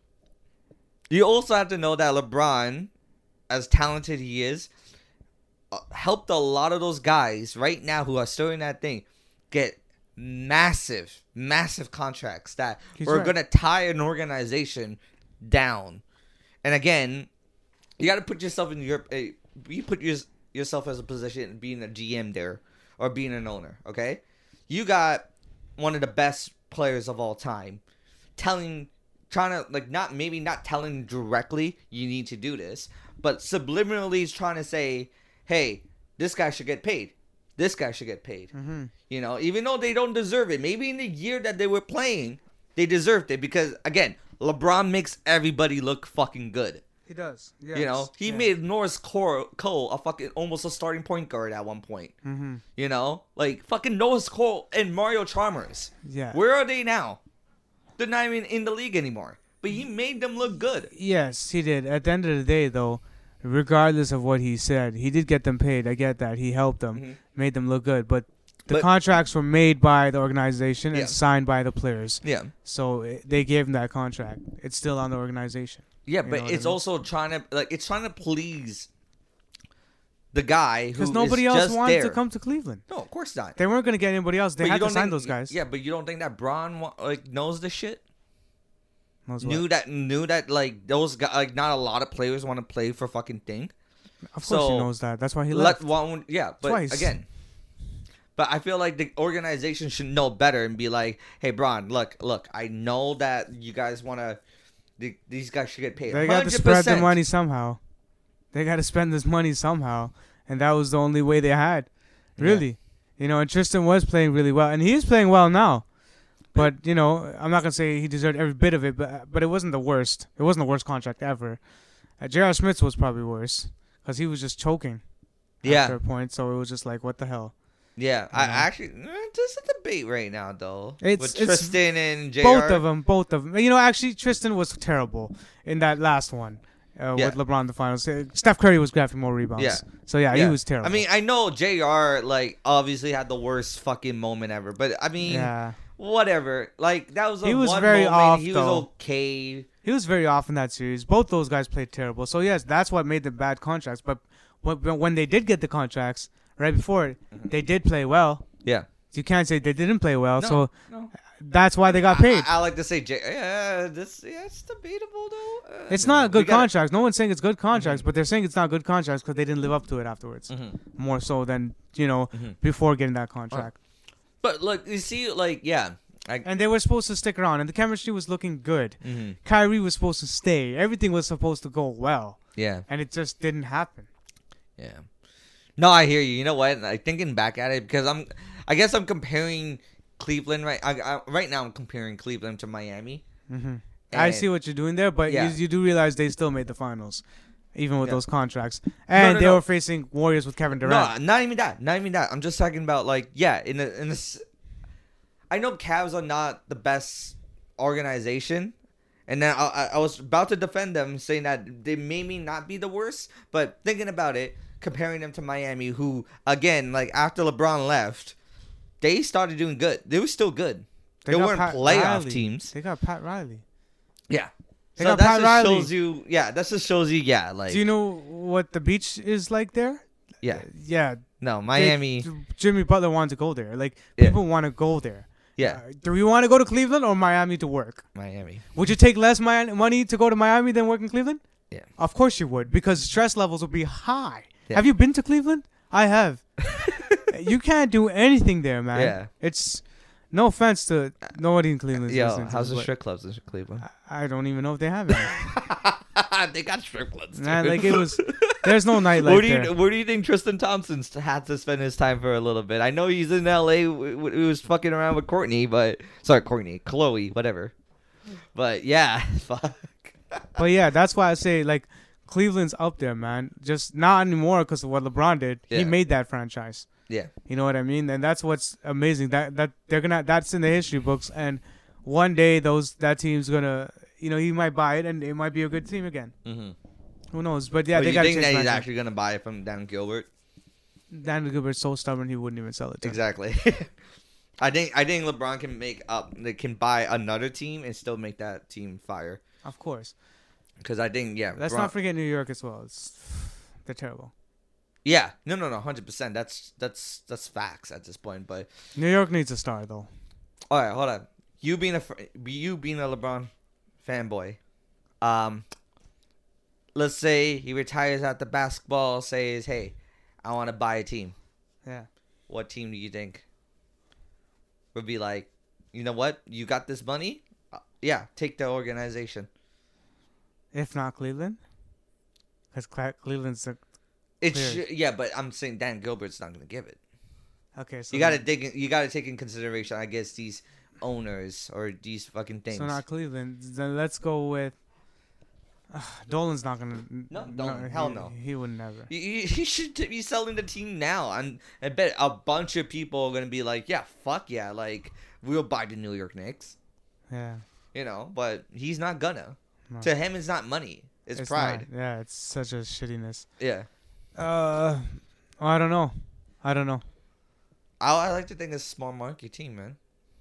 you also have to know that LeBron, as talented he is, helped a lot of those guys right now who are still in that thing get massive contracts that He's are right. gonna tie an organization down. And again, you got to put yourself in you put yourself as a position being a GM there or being an owner. Okay, you got one of the best players of all time trying to like not telling directly you need to do this, but subliminally is trying to say, hey, this guy should get paid. This guy should get paid. Mm-hmm. You know, even though they don't deserve it. Maybe in the year that they were playing, they deserved it because again, LeBron makes everybody look fucking good. He does. Yes. You know, he made Norris Cole a fucking almost a starting point guard at one point. Mm-hmm. You know, like fucking Norris Cole and Mario Chalmers. Yeah. Where are they now? They're not even in the league anymore. But he made them look good. Yes, he did. At the end of the day, though, regardless of what he said, he did get them paid. I get that. He helped them, made them look good. But the contracts were made by the organization Yeah. and signed by the players. Yeah. So they gave him that contract. It's still on the organization. Yeah, You know but what it's I mean? also trying to please the guy who Because is nobody else just wanted there. to come to Cleveland. No, of course not. They weren't going to get anybody else. They But had you to don't sign think- those guys. Yeah, but you don't think that Braun knows the shit? Knows what? Knew that like those guys, like not a lot of players want to play for fucking thing. Of course so he knows that. That's why he left. But Twice. again, but I feel like the organization should know better and be like, hey, Braun, look, I know that you guys want to. These guys should get paid. They got to spread the 100%. money somehow. They got to spend this money somehow. And that was the only way they had. Really. You know, and Tristan was playing really well. And he is playing well now. But, you know, I'm not going to say he deserved every bit of it. But it wasn't the worst. It wasn't the worst contract ever. J.R. Smith's was probably worse. Because he was just choking. After a point. So it was just like, what the hell? Yeah, I actually there's a debate right now though It's with Tristan and JR. Both of them. You know, actually, Tristan was terrible in that last one with LeBron in the finals. Steph Curry was grabbing more rebounds. Yeah. So he was terrible. I mean, I know JR like obviously had the worst fucking moment ever, but I mean, whatever. Like that was he was one very moment. off. He though. was okay. He was very off in that series. Both those guys played terrible. So yes, that's what made the bad contracts. But when they did get the contracts right before it, they did play well. Yeah. You can't say they didn't play well. No. That's why they got paid. I like to say, it's debatable though. It's not good contracts. No one's saying it's good contracts, but they're saying it's not good contracts because they didn't live up to it afterwards. More so than before getting that contract. But look, you see, like and they were supposed to stick around, and the chemistry was looking good. Kyrie was supposed to stay. Everything was supposed to go well. Yeah. And it just didn't happen. Yeah. No, I hear you. You know what? Like thinking back at it, because I guess I'm comparing Cleveland right now. I'm comparing Cleveland to Miami. I see what you're doing there, but you do realize they still made the finals, even with those contracts, and they were facing Warriors with Kevin Durant. No, not even that. I'm just talking about like in this. I know Cavs are not the best organization, and then I was about to defend them, saying that they maybe not be the worst, but thinking about it. Comparing them to Miami, who again, like after LeBron left, they started doing good. They were still good. They weren't playoff teams. They got Pat Riley. Yeah. They So got that Pat just Riley. shows you. Yeah, that just shows you. Yeah, like. Do you know what the beach is like there? Yeah. Yeah. No, Miami. Jimmy Butler wanted to go there. Like people want to go there. Yeah. Do we want to go to Cleveland or Miami to work? Miami. Would you take less money to go to Miami than work in Cleveland? Yeah. Of course you would, because stress levels would be high. Yeah. Have you been to Cleveland? I have. You can't do anything there, man. Yeah. It's no offense to nobody in Cleveland. Yo, how's the strip clubs in Cleveland? I don't even know if they have any. They got triplets. Man, dude. like it was. There's no nightlife there. Where do you think Tristan Thompson had to spend his time for a little bit? I know he's in L.A. He was fucking around with Chloe, whatever. But yeah, fuck. But yeah, that's why I say like Cleveland's up there, man. Just not anymore because of what LeBron did. Yeah. He made that franchise. Yeah. You know what I mean? And that's what's amazing. That's in the history books. And one day that team's gonna, he might buy it and it might be a good team again. Mm-hmm. Who knows? But yeah, they you got. think that he's actually gonna buy it from Dan Gilbert? Dan Gilbert's so stubborn he wouldn't even sell it to him. Exactly. I think LeBron can buy another team and still make that team fire. Of course. Because I think Let's not forget New York as well. They're terrible. Yeah, no, 100%. That's facts at this point. But New York needs a star though. All right, hold on. You being a LeBron fanboy, let's say he retires at the basketball, says, "Hey, I want to buy a team." Yeah. What team do you think would be like, you know what? You got this money? Yeah, take the organization. If not Cleveland, because Cleveland's yeah, but I'm saying Dan Gilbert's not gonna give it. Okay, so you gotta take in consideration, I guess, these owners or these fucking things. So not Cleveland. Then let's go with. Dolan's not gonna. No, Dolan. Hell no. He would never. He should be selling the team now, and I bet a bunch of people are gonna be like, "Yeah, fuck yeah, like we'll buy the New York Knicks." Yeah. But he's not gonna. No. To him, it's not money. It's pride. Not, yeah, it's such a shittiness. Yeah. I don't know. I like to think it's a small market team, man.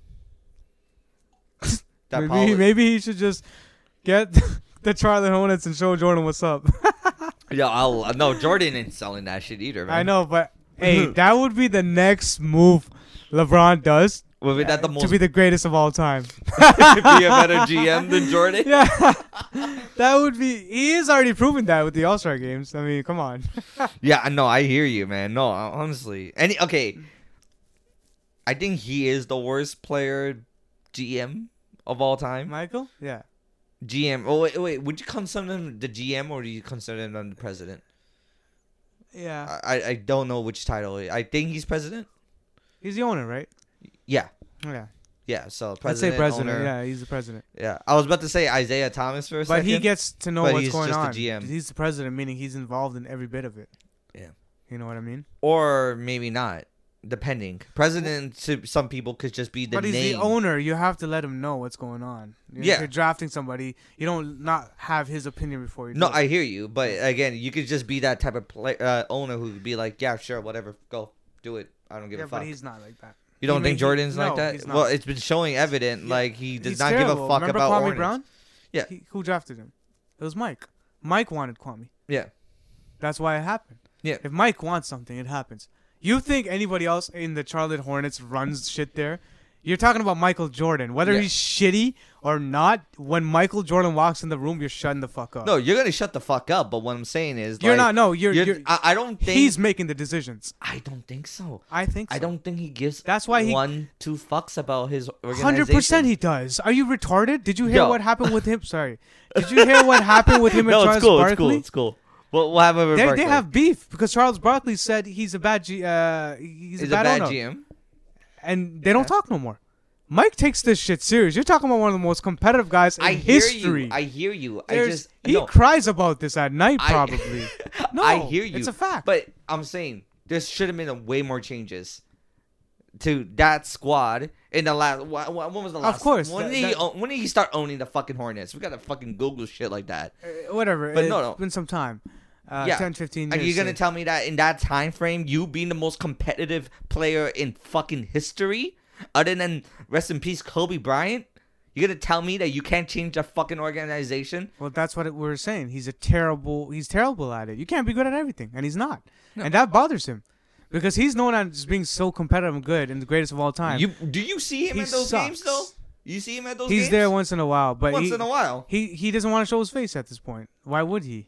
Maybe he should just get the Charlotte Hornets and show Jordan what's up. Yeah, no, Jordan ain't selling that shit either, man. I know, but hey, that would be the next move LeBron does. Would that the most to be the greatest of all time? Be a better GM than Jordan? Yeah, that would be. He is already proven that with the All-Star games. I mean, come on. Yeah, no, I hear you, man. No, honestly, okay. I think he is the worst player GM of all time. Michael? Yeah. GM. Oh wait. Would you consider him the GM or do you consider him the president? Yeah. I don't know which title. I think he's president. He's the owner, right? Yeah. Yeah. Yeah. So president. Let's say president. Owner. Yeah, he's the president. Yeah. I was about to say Isaiah Thomas for a second. But he gets to know what's going on. The GM. He's the president, meaning he's involved in every bit of it. Yeah. You know what I mean? Or maybe not. Depending. President to some people could just be the name. But he's the owner. You have to let him know what's going on. If you're drafting somebody, you don't not have his opinion before you do it. I hear you. But again, you could just be that type of owner who would be like, yeah, sure, whatever. Go. Do it. I don't give a fuck. Yeah, but he's not like that. You don't think Jordan's like that? He's not. Well, it's been showing evident like he does not terrible. give a fuck Remember about Kwame Hornets. Brown? Yeah. Who drafted him? It was Mike. Mike wanted Kwame. Yeah. That's why it happened. Yeah. If Mike wants something, it happens. You think anybody else in the Charlotte Hornets runs shit there? You're talking about Michael Jordan. Whether he's shitty or not, when Michael Jordan walks in the room, you're shutting the fuck up. No, you're gonna shut the fuck up. But what I'm saying is, you're not. No, you're. I don't think he's making the decisions. I don't think so. I think so. I don't think he gives. That's why he 2 fucks about his organization. 100% he does. Are you retarded? Did you hear what happened with him? Sorry. Did you hear what happened with him and Charles Barkley? It's cool. What happened with Barkley? They have beef because Charles Barkley said he's a bad he's a bad GM, and they don't talk no more. Mike takes this shit serious. You're talking about one of the most competitive guys in history. I hear you. He cries about this at night, probably. No, I hear you. It's a fact. But I'm saying there should have been way more changes to that squad in the last. When was the last? Of course. When did he start owning the fucking Hornets? We gotta fucking Google shit like that. Whatever. But it's been some time. 10, 15 years. Are you going to tell me that in that time frame, you being the most competitive player in fucking history, other than rest in peace Kobe Bryant, you're going to tell me that you can't change a fucking organization? Well, that's what we're saying. He's terrible at it. You can't be good at everything, and he's not. No. And that bothers him. Because he's known as being so competitive and good and the greatest of all time. Do you see him at those games, though? You see him at those games? He's there once in a while. But once in a while. He doesn't want to show his face at this point. Why would he?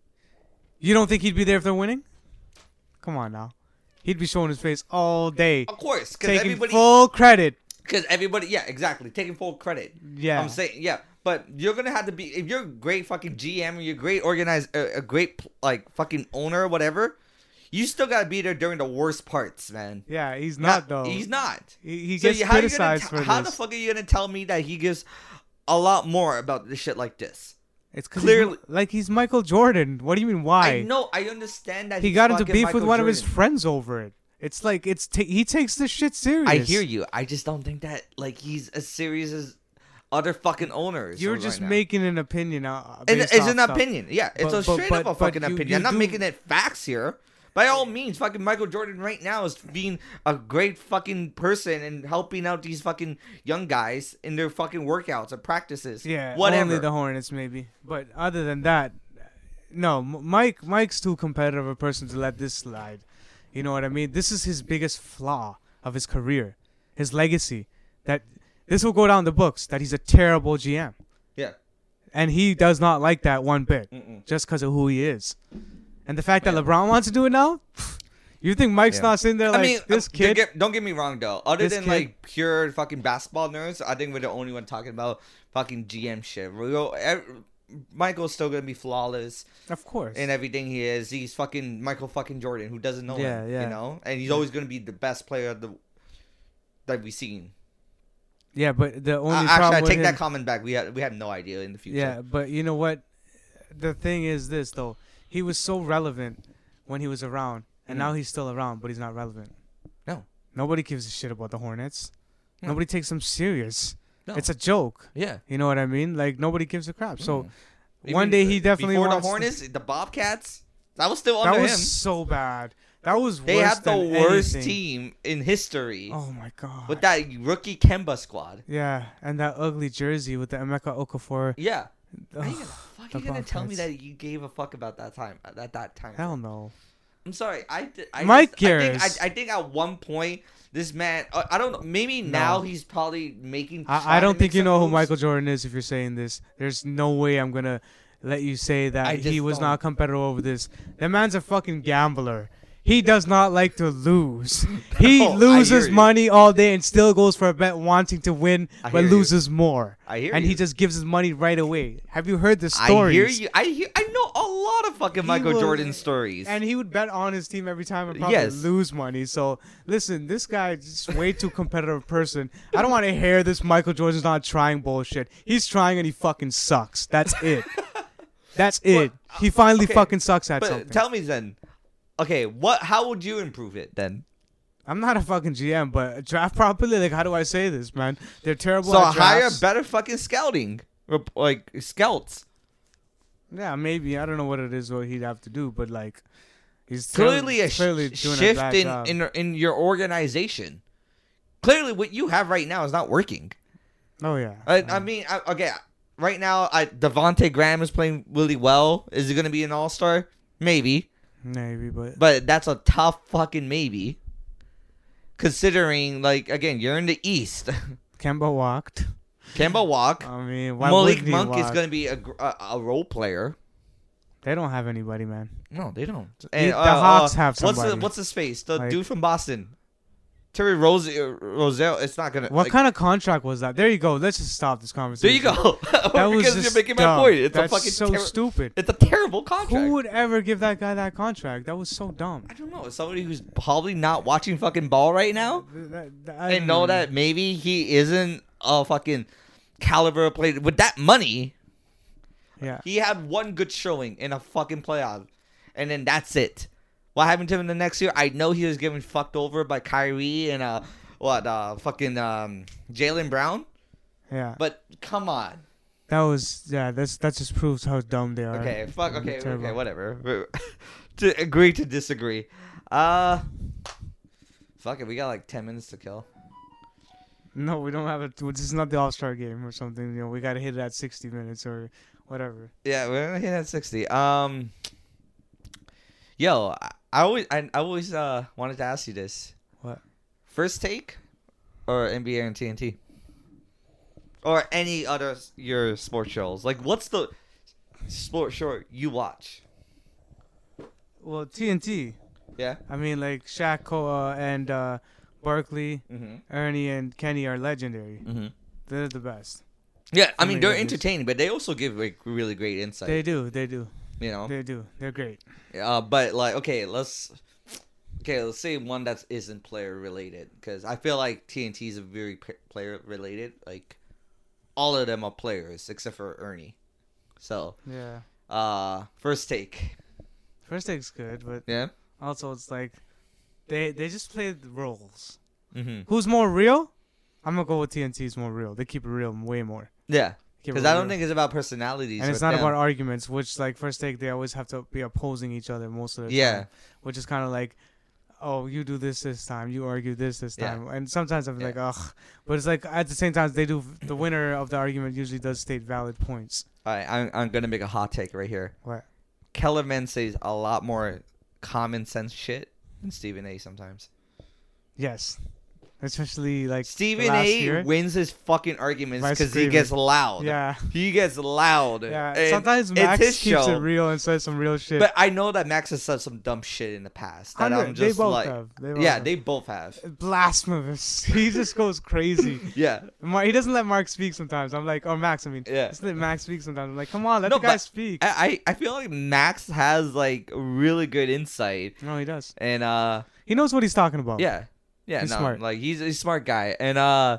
You don't think he'd be there if they're winning? Come on now. He'd be showing his face all day. Of course. Taking full credit. Because everybody, yeah, exactly. Taking full credit. Yeah. I'm saying, yeah. But you're gonna have to be if you're a great fucking GM or you're a great organized, a great like fucking owner or whatever. You still gotta be there during the worst parts, man. Yeah, he's not though. He's not. He So gets how you criticized for how this. the fuck are you gonna tell me that he gives a lot more about this shit like this? It's cause Clearly- he's Michael Jordan. What do you mean? Why? I know. I understand that He he's got into fucking beef Michael with one of his Jordan. friends over it. It's like he takes this shit serious. I hear you. I just don't think that like he's as serious as other fucking owners. You're right just now. making an opinion. And Based it's off an stuff. opinion. Yeah, it's But- a straight up a but fucking you- opinion. you I'm not do- making it facts here. By all means, fucking Michael Jordan right now is being a great fucking person and helping out these fucking young guys in their fucking workouts or practices. Yeah, whatever. only the Hornets maybe. But other than that, no. Mike's too competitive a person to let this slide. You know what I mean? This is his biggest flaw of his career, his legacy. That this will go down the books. That he's a terrible GM, Yeah. and he does not like that one bit, Mm-mm. just because of who he is. And the fact Yeah. that LeBron wants to do it now, you think Mike's Yeah. not sitting there like I mean, this kid? Don't get me wrong though. Other This than kid- like pure fucking basketball nerds, I think we're the only one talking about fucking GM shit. Michael's still gonna be flawless Of course. in everything he is. He's fucking Michael fucking Jordan, who doesn't know Yeah, him, yeah. you know, and he's always gonna be the best player that we've seen. Yeah, but the only Actually, problem I with take him, that comment back. We have no idea in the future. yeah, but you know what? The thing is this though, he was so relevant when he was around, and Mhm. now he's still around, but he's not relevant. No. Nobody gives a shit about the Hornets. No. Nobody takes them serious. No. It's a joke. Yeah. You know what I mean? Like nobody gives a crap. So Even one day he definitely before wants the Hornets, the Bobcats, that was still that under was him. so bad. That was They worse had the than worst anything. team in history Oh my god. with that rookie Kemba squad. Yeah, and that ugly jersey with the Emeka Okafor. Yeah. Ugh, How you gonna, fuck the you gonna tell me Bobcats. that you gave a fuck about that time at that time? Hell no. I'm sorry. Mike I Garris. think at one point this man. I don't know. Maybe now he's probably making. I don't think you know who moves. Michael Jordan is if you're saying this. There's no way I'm gonna let you say I that just he was don't. not competitive over this. That man's a fucking gambler. He does not like to lose. He No, I loses hear you. money all day and still goes for a bet wanting to win, I but hear you. loses more. I hear And you. he just gives his money right away. Have you heard the stories? I hear you. I know a lot of fucking He Michael will- Jordan stories. And he would bet on his team every time and probably Yes. lose money. So listen, this guy is just way too competitive person. I don't want to hear this Michael Jordan's not trying bullshit. He's trying and he fucking sucks. That's it. That's it. He finally okay, fucking sucks at but something. tell me then. Okay, how would you improve it then? I'm not a fucking GM, but draft properly. Like, how do I say this, man? They're terrible So at hire drafts. better fucking scouting, like scouts. Yeah, maybe. I don't know what it is what he'd have to do, but like, he's Clearly a clearly doing a shift bad job. in your organization. Clearly, what you have right now is not working. Oh yeah. I mean, okay, right now, Devonte Graham is playing really well. Is he going to be an all-star? Maybe. Maybe, but But that's a tough fucking maybe. Considering, like, again, you're in the East. Kemba walked. Kemba Walk. I mean, why Malik wouldn't he Monk is walk? going to be a role player. They don't have anybody, man. No, they don't. The Hawks have somebody. What's his face? The Like- dude from Boston. Terry Rozier. It's not going to... What kind of contract was that? There you go. Let's just stop this There conversation. you go. That was because just you're making my dumb. point. It's That's a fucking so stupid. It's a terrible contract. Who would ever give that guy that contract? That was so dumb. I don't know. Somebody who's probably not watching fucking ball right now and know that maybe he isn't a fucking caliber player. With that money, Yeah. he had one good showing in a fucking playoff, and then that's it. What happened to him the next year? I know he was getting fucked over by Kyrie and fucking Jaylen Brown. Yeah. But come on. That just proves how dumb they are. Okay, fuck. Okay, Terrible. okay, whatever. To agree to disagree. Fuck it. We got like 10 minutes to kill. No, we don't have it. This is not the All-Star game or something. You know, we got to hit it at 60 minutes or whatever. Yeah, we're gonna hit at 60. Yo, I always wanted to ask you this. What? First take, or NBA and TNT, or any other your sports shows? Like, what's the sports show you watch? Well, TNT. Yeah. I mean, like Shaq and Barkley, Mm-hmm. Ernie, and Kenny are legendary. Mm-hmm. They're the best. Yeah, I mean, they're interviews. entertaining, but they also give like really great insight. They do. They do. You know. They do. They're great. But like, let's say one that isn't player related, because I feel like TNT is a very player related. Like, all of them are players except for Ernie. So Yeah. First Take. First Take's good, but Yeah. also it's like they just play the roles. Mm-hmm. Who's more real? I'm gonna go with TNT's more real. They keep it real way more. Yeah. Keep it Because I don't real. think it's about personalities. And it's with not them. about arguments, which like First Take they always have to be opposing each other most of the time. Which is kind of like, oh, you do this time, you argue this time, and sometimes I'm like, ugh. But it's like at the same time they do. The winner of the argument usually does state valid points. All right, I'm gonna make a hot take right here. What? Kellerman says a lot more common sense shit than Stephen A. sometimes. Yes. Especially like Stephen last A. year. wins his fucking arguments By because he screaming. gets loud. Yeah. He gets loud. Yeah. And Sometimes it's Max his keeps show. it real and says some real shit. But I know that Max has said some dumb shit in the past. That I'm They just both like, have. they both have. Blasphemous. He just goes crazy. Yeah. He doesn't let Mark speak sometimes. I'm like, or Max, I mean. Yeah. Just let Max speak sometimes. I'm like, come on, let No, the guy but speak. I feel like Max has like really good insight, No, he does. and He knows what he's talking about. yeah, He's no, smart. like he's a smart guy, and I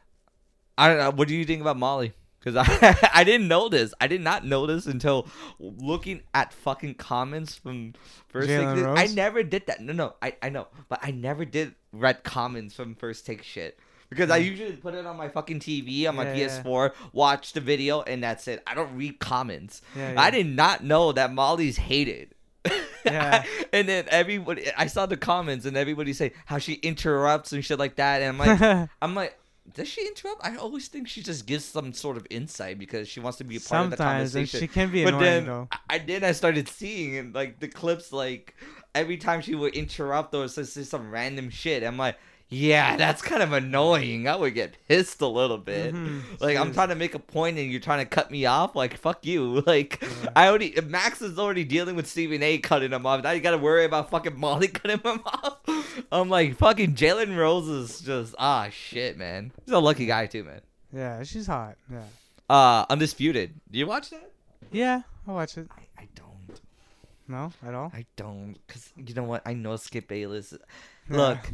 don't know. What do you think about Molly? Because I didn't know this. I did not know this until looking at fucking comments from First Jalen Take. Rose? I never did that. No, I know, but I never did read comments from First Take shit. Because I usually put it on my fucking TV, on my PS4, watch the video, and that's it. I don't read comments. Yeah, I did not know that Molly's hated. Yeah. And then I saw the comments, and everybody say how she interrupts and shit like that, and I'm like, does she interrupt? I always think she just gives some sort of insight because she wants to be a part of the Sometimes, and conversation. she can be But annoying then though. I started seeing and like the clips, like every time she would interrupt or say some random shit. I'm like, yeah, that's kind of annoying. I would get pissed a little bit. Like, I'm trying to make a point and you're trying to cut me off. Like, fuck you. Like, Max is already dealing with Stephen A. cutting him off. Now you gotta worry about fucking Molly cutting him off. I'm like, fucking Jalen Rose is just, shit, man. He's a lucky guy too, man. Yeah, she's hot. Yeah. Undisputed. Do you watch that? Yeah, I'll watch it. I don't. No, at all. I don't, cause you know what? I know Skip Bayless. Look,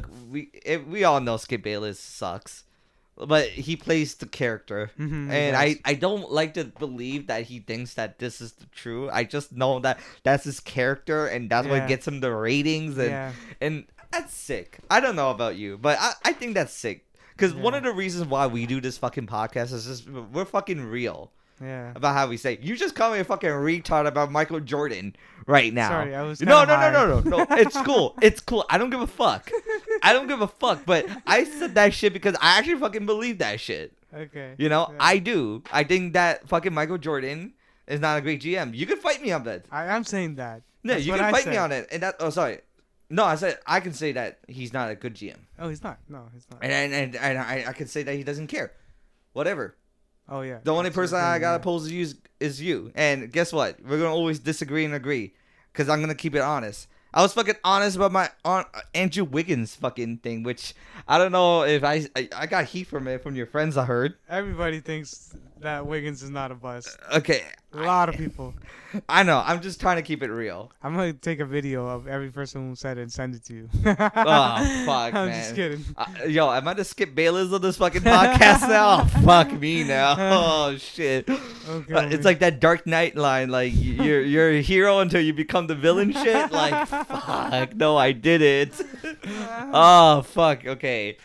we all know Skip Bayless sucks, but he plays the character, Mhm, and he does. I don't like to believe that he thinks that this is the true. I just know that that's his character, and that's what Yeah. gets him the ratings, and Yeah. and that's sick. I don't know about you, but I think that's sick. Because one Yeah. of the reasons why we do this fucking podcast is just we're fucking real Yeah. about how we say. You just call me a fucking retard about Michael Jordan right now. Sorry, I was no. kinda It's cool. It's cool. I don't give a fuck. I don't give a fuck. But I said that shit because I actually fucking believe that shit. Okay. You know, Yeah. I do. I think that fucking Michael Jordan is not a great GM. You can fight me on that. I'm saying that. No, That's you what can I fight me said. on it. And that. Oh, sorry. No, I said I can say that he's not a good GM, Oh, he's not. No, he's not. and I can say that he doesn't care. Whatever. Oh yeah. The only That's what person I'm I saying, gotta yeah. oppose is you. And guess what? We're gonna always disagree and agree, cause I'm gonna keep it honest. I was fucking honest about my Andrew Wiggins fucking thing, which I don't know if I got heat from it from your friends. I heard. Everybody thinks that Wiggins is not a bust. Okay, A lot of people. I know. I'm just trying to keep it real. I'm gonna take a video of every person who said it and send it to you. Oh fuck, I'm man. just kidding. Yo, am I to skip Bayless on this fucking podcast now? Oh, fuck me now. Oh shit. Okay. It's like that Dark Knight line, like you're a hero until you become the villain shit. Like fuck, no, I did it. Oh fuck. Okay.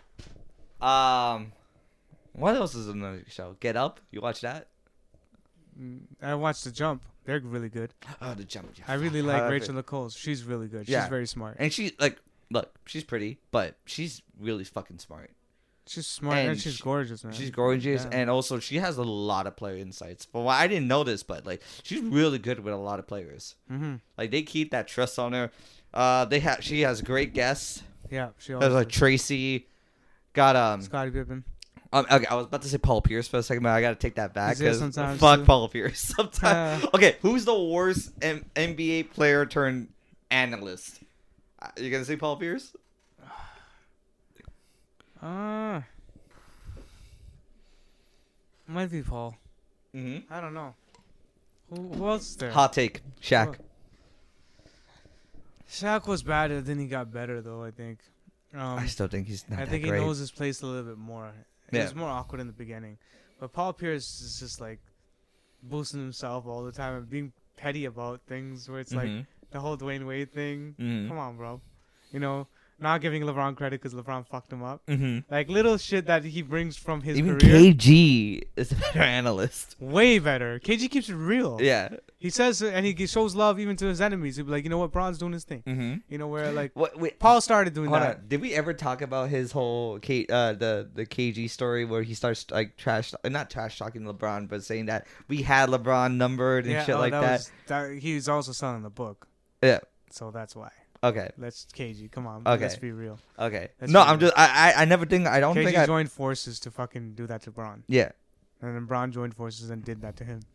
What else is on the show? Get Up. You watch that? I watched The Jump. They're really good. Oh, The Jump. I really Fuck, like how Rachel Nichols. She's really good. Yeah. She's very smart. And she like, look, she's pretty, but she's really fucking smart. She's smart and, and she's she- gorgeous, man. She's gorgeous, Yeah. and also she has a lot of player insights. But I didn't know this, but like she's really good with a lot of players. Mm-hmm. Like they keep that trust on her. She has great guests. Yeah, she There's always like Tracy. Got Scottie Pippen. Okay, I was about to say Paul Pierce for a second, but I gotta take that back He's there because sometimes, fuck too. Paul Pierce. Sometimes. Okay, who's the worst NBA player turned analyst? You gonna say Paul Pierce? Might be Paul. Mm-hmm. I don't know. Who else is there? Hot take, Shaq. Shaq was bad, and then he got better, though, I think. I still think he's not I that think great. he knows his place a little bit more. It was more awkward in the beginning. But Paul Pierce is just, like, boosting himself all the time and being petty about things where it's like the whole Dwayne Wade thing. Come on, bro. You know, not giving LeBron credit because LeBron fucked him up. Like, little shit that he brings from his Even career. KG is a better analyst. Way better. KG keeps it real. Yeah. He says, and he shows love even to his enemies. He'll be like, you know what, Bron's doing his thing. You know, where, like, Wait, Paul started doing that. on. Did we ever talk about his whole the KG story where he starts like not trash talking LeBron, but saying that we had LeBron numbered and shit like that? He's also selling the book. Yeah. So that's why. Okay. Let's KG. Come on. Okay. Let's be real. Okay. Let's No, be I'm real. just I never think I don't KG think I joined forces to fucking do that to Bron. Yeah. And then Bron joined forces and did that to him.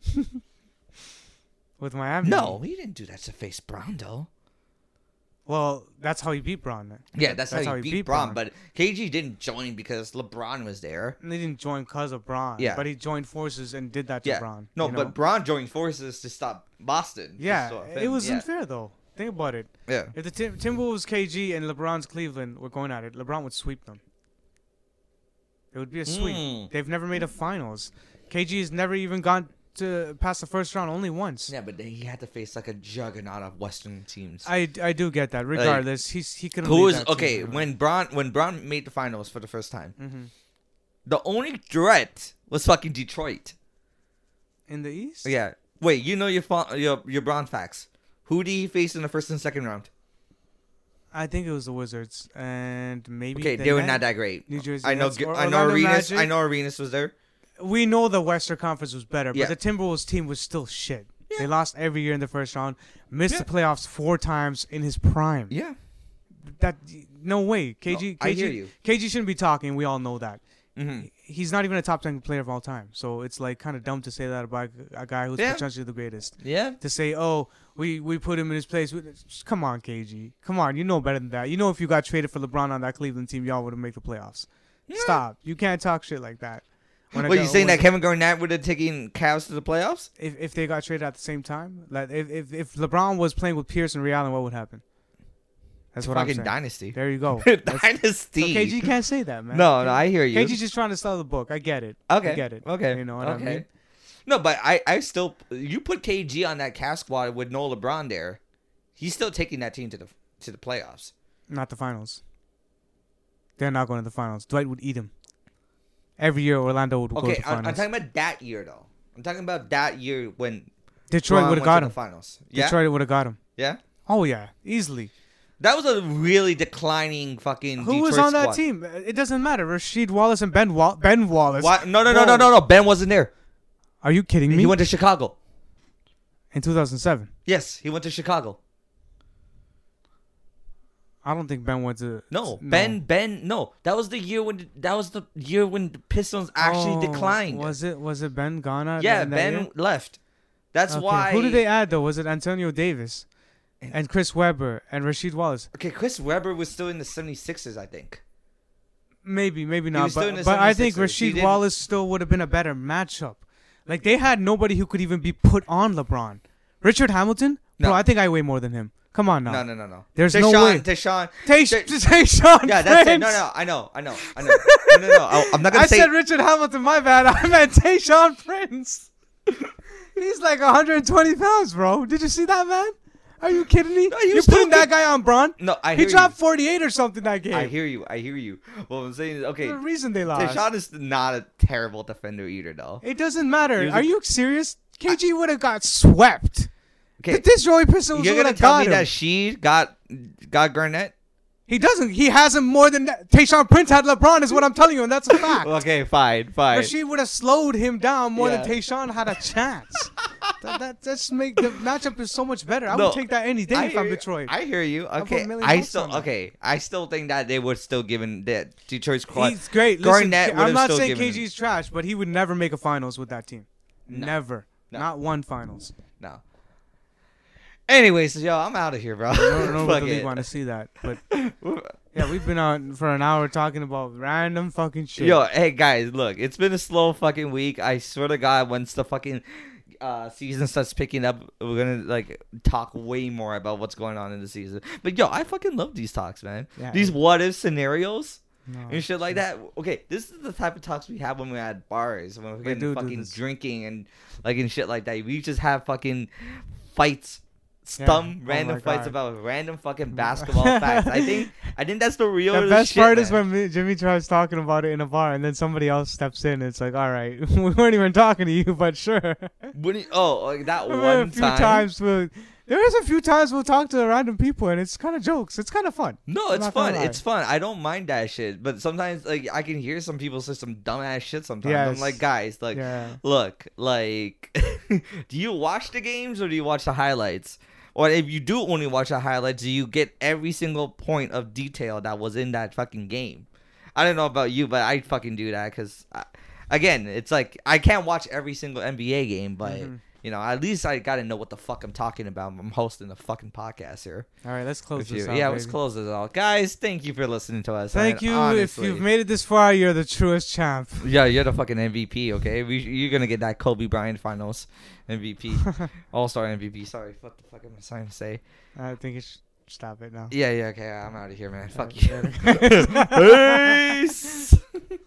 With Miami. No, he didn't do that to face Bron though. Well, that's how he beat Bron. Yeah, that's how he beat Bron. But KG didn't join because LeBron was there. And they didn't join because of Bron. Yeah. But he joined forces and did that to Bron. No, you know? but Bron joined forces to stop Boston. Yeah, So, it was unfair though. Think about it. Yeah. If the Timberwolves, KG, and LeBron's Cleveland were going at it, LeBron would sweep them. It would be a sweep. They've never made a finals. KG has never even gone to past the first round, only once. Yeah, but he had to face like a juggernaut of Western teams. I do get that. Regardless, he couldn't. Who was okay when Bron made the finals for the first time? The only threat was fucking Detroit. In the East? Yeah. Wait, you know your Bron facts. Who did he face in the first and second round? I think it was the Wizards and maybe. Okay, they were not that great. New Jersey. I know Orlando Arenas. Magic. I know Arenas was there. We know the Western Conference was better, but Yeah. the Timberwolves team was still shit. Yeah. They lost every year in the first round, missed Yeah. the playoffs 4 times in his prime. Yeah. That no way. KG, No, I hear you. KG shouldn't be talking. We all know that. Mm-hmm. He's not even a top 10 player of all time. So it's like kind of dumb to say that about a guy who's potentially the greatest. Yeah. To say, oh, we put him in his place. Come on, KG. Come on. You know better than that. You know if you got traded for LeBron on that Cleveland team, y'all would have made the playoffs. Yeah. Stop. You can't talk shit like that. What, you saying that Kevin Garnett would have taken Cavs to the playoffs? If they got traded at the same time, like if LeBron was playing with Pierce and Ray Allen, what would happen? That's what I'm saying. Dynasty. There you go. Dynasty. So KG can't say that, man. No, I hear you. KG's just trying to sell the book. I get it. Okay. I get it. Okay. You know what I mean? No, but I still you put KG on that Cavs squad with no LeBron there. He's still taking that team to the playoffs. Not the finals. They're not going to the finals. Dwight would eat him. Every year, Orlando would go to the finals. I'm talking about that year though. I'm talking about that year when Detroit would have got him. The finals. Yeah. Detroit would have got him. Yeah. Oh yeah, easily. That was a really declining fucking. Who Detroit was on squad. that team? It doesn't matter. Rasheed Wallace and Ben Wallace. What? No. Ben wasn't there. Are you kidding me? He went to Chicago. In 2007. Yes, he went to Chicago. I don't think Ben went to. No. Ben. No, that was the year when the Pistons actually declined. Was it Ben gone? Yeah, Ben left. That's why. Who did they add though? Was it Antonio Davis and Chris Webber and Rasheed Wallace? Okay, Chris Webber was still in the 76ers, I think. Maybe not. was still in the But I think 76ers. He Rasheed didn't- Wallace still would have been a better matchup. Like they had nobody who could even be put on LeBron. Richard Hamilton? No. Bro, I think I weigh more than him. Come on now. No. There's no way. Tayshaun. Tayshaun. Yeah, that's it. Prince. No, I know. No. I'm not gonna I say. said Richard Hamilton. My bad. I meant Tayshaun Prince. He's like 120 pounds, bro. Did you see that, man? Are you kidding me? No, he You're was still putting that good. guy on Bron? No, I He hear dropped you. 48 or something that game. I hear you. What I'm saying is, okay, The reason they lost. Tayshaun is not a terrible defender either, though. It doesn't matter. He was Are you serious? KG would have got swept. Okay, The Detroit Pistons you're would gonna have tell got me him. that she got Garnett? He doesn't. He hasn't more than that. Tayshaun Prince had LeBron is what I'm telling you, and that's a fact. Okay, fine. Rasheed would have slowed him down more Yeah. than Tayshaun had a chance. That's make the matchup is so much better. I No, would take that any day if I'm hear- Detroit. I hear you. put Okay, a million bucks on that. I still think that they would still given that Detroit's squad. He's great. Listen, Garnett would I'm have not still saying given him- KG's trash, but he would never make a finals with that team. No. Never. No. Not one finals. No. Anyways, yo, I'm out of here, bro. No Fuck really it. want to see that, but yeah, we've been on for an hour talking about random fucking shit. Yo, hey guys, look, it's been a slow fucking week. I swear to God, once the fucking season starts picking up, we're gonna like talk way more about what's going on in the season. But yo, I fucking love these talks, man. Yeah. These what if scenarios. No, And shit like that. Okay, this is the type of talks we have when we're at bars, when we're getting fucking drinking and like and shit like that. We just have fucking fights, random fights about random fucking basketball facts. I think that's the real. The best shit, part man. is when Jimmy tries talking about it in a bar, and then somebody else steps in. It's like, all right, we weren't even talking to you, but sure. Like that one a few times there is a few times we'll talk to random people, and it's kind of jokes. It's kind of fun. No, it's fun. It's fun. I don't mind that shit. But sometimes, like, I can hear some people say some dumbass shit sometimes. Yes. I'm like, guys, like, look, like, do you watch the games or do you watch the highlights? Or if you do only watch the highlights, do you get every single point of detail that was in that fucking game? I don't know about you, but I fucking do that because, again, it's like I can't watch every single NBA game, but... You know, at least I gotta know what the fuck I'm talking about. I'm hosting a fucking podcast here. All right, let's close this out. Yeah, let's close this out. Guys, thank you for listening to us. Thank you. Honestly. If you've made it this far, you're the truest champ. Yeah, you're the fucking MVP, okay? You're gonna get that Kobe Bryant Finals MVP. All-Star MVP. Sorry, what the fuck am I trying to say? I think you should stop it now. Yeah, okay, I'm out of here, man. Fuck you. Peace!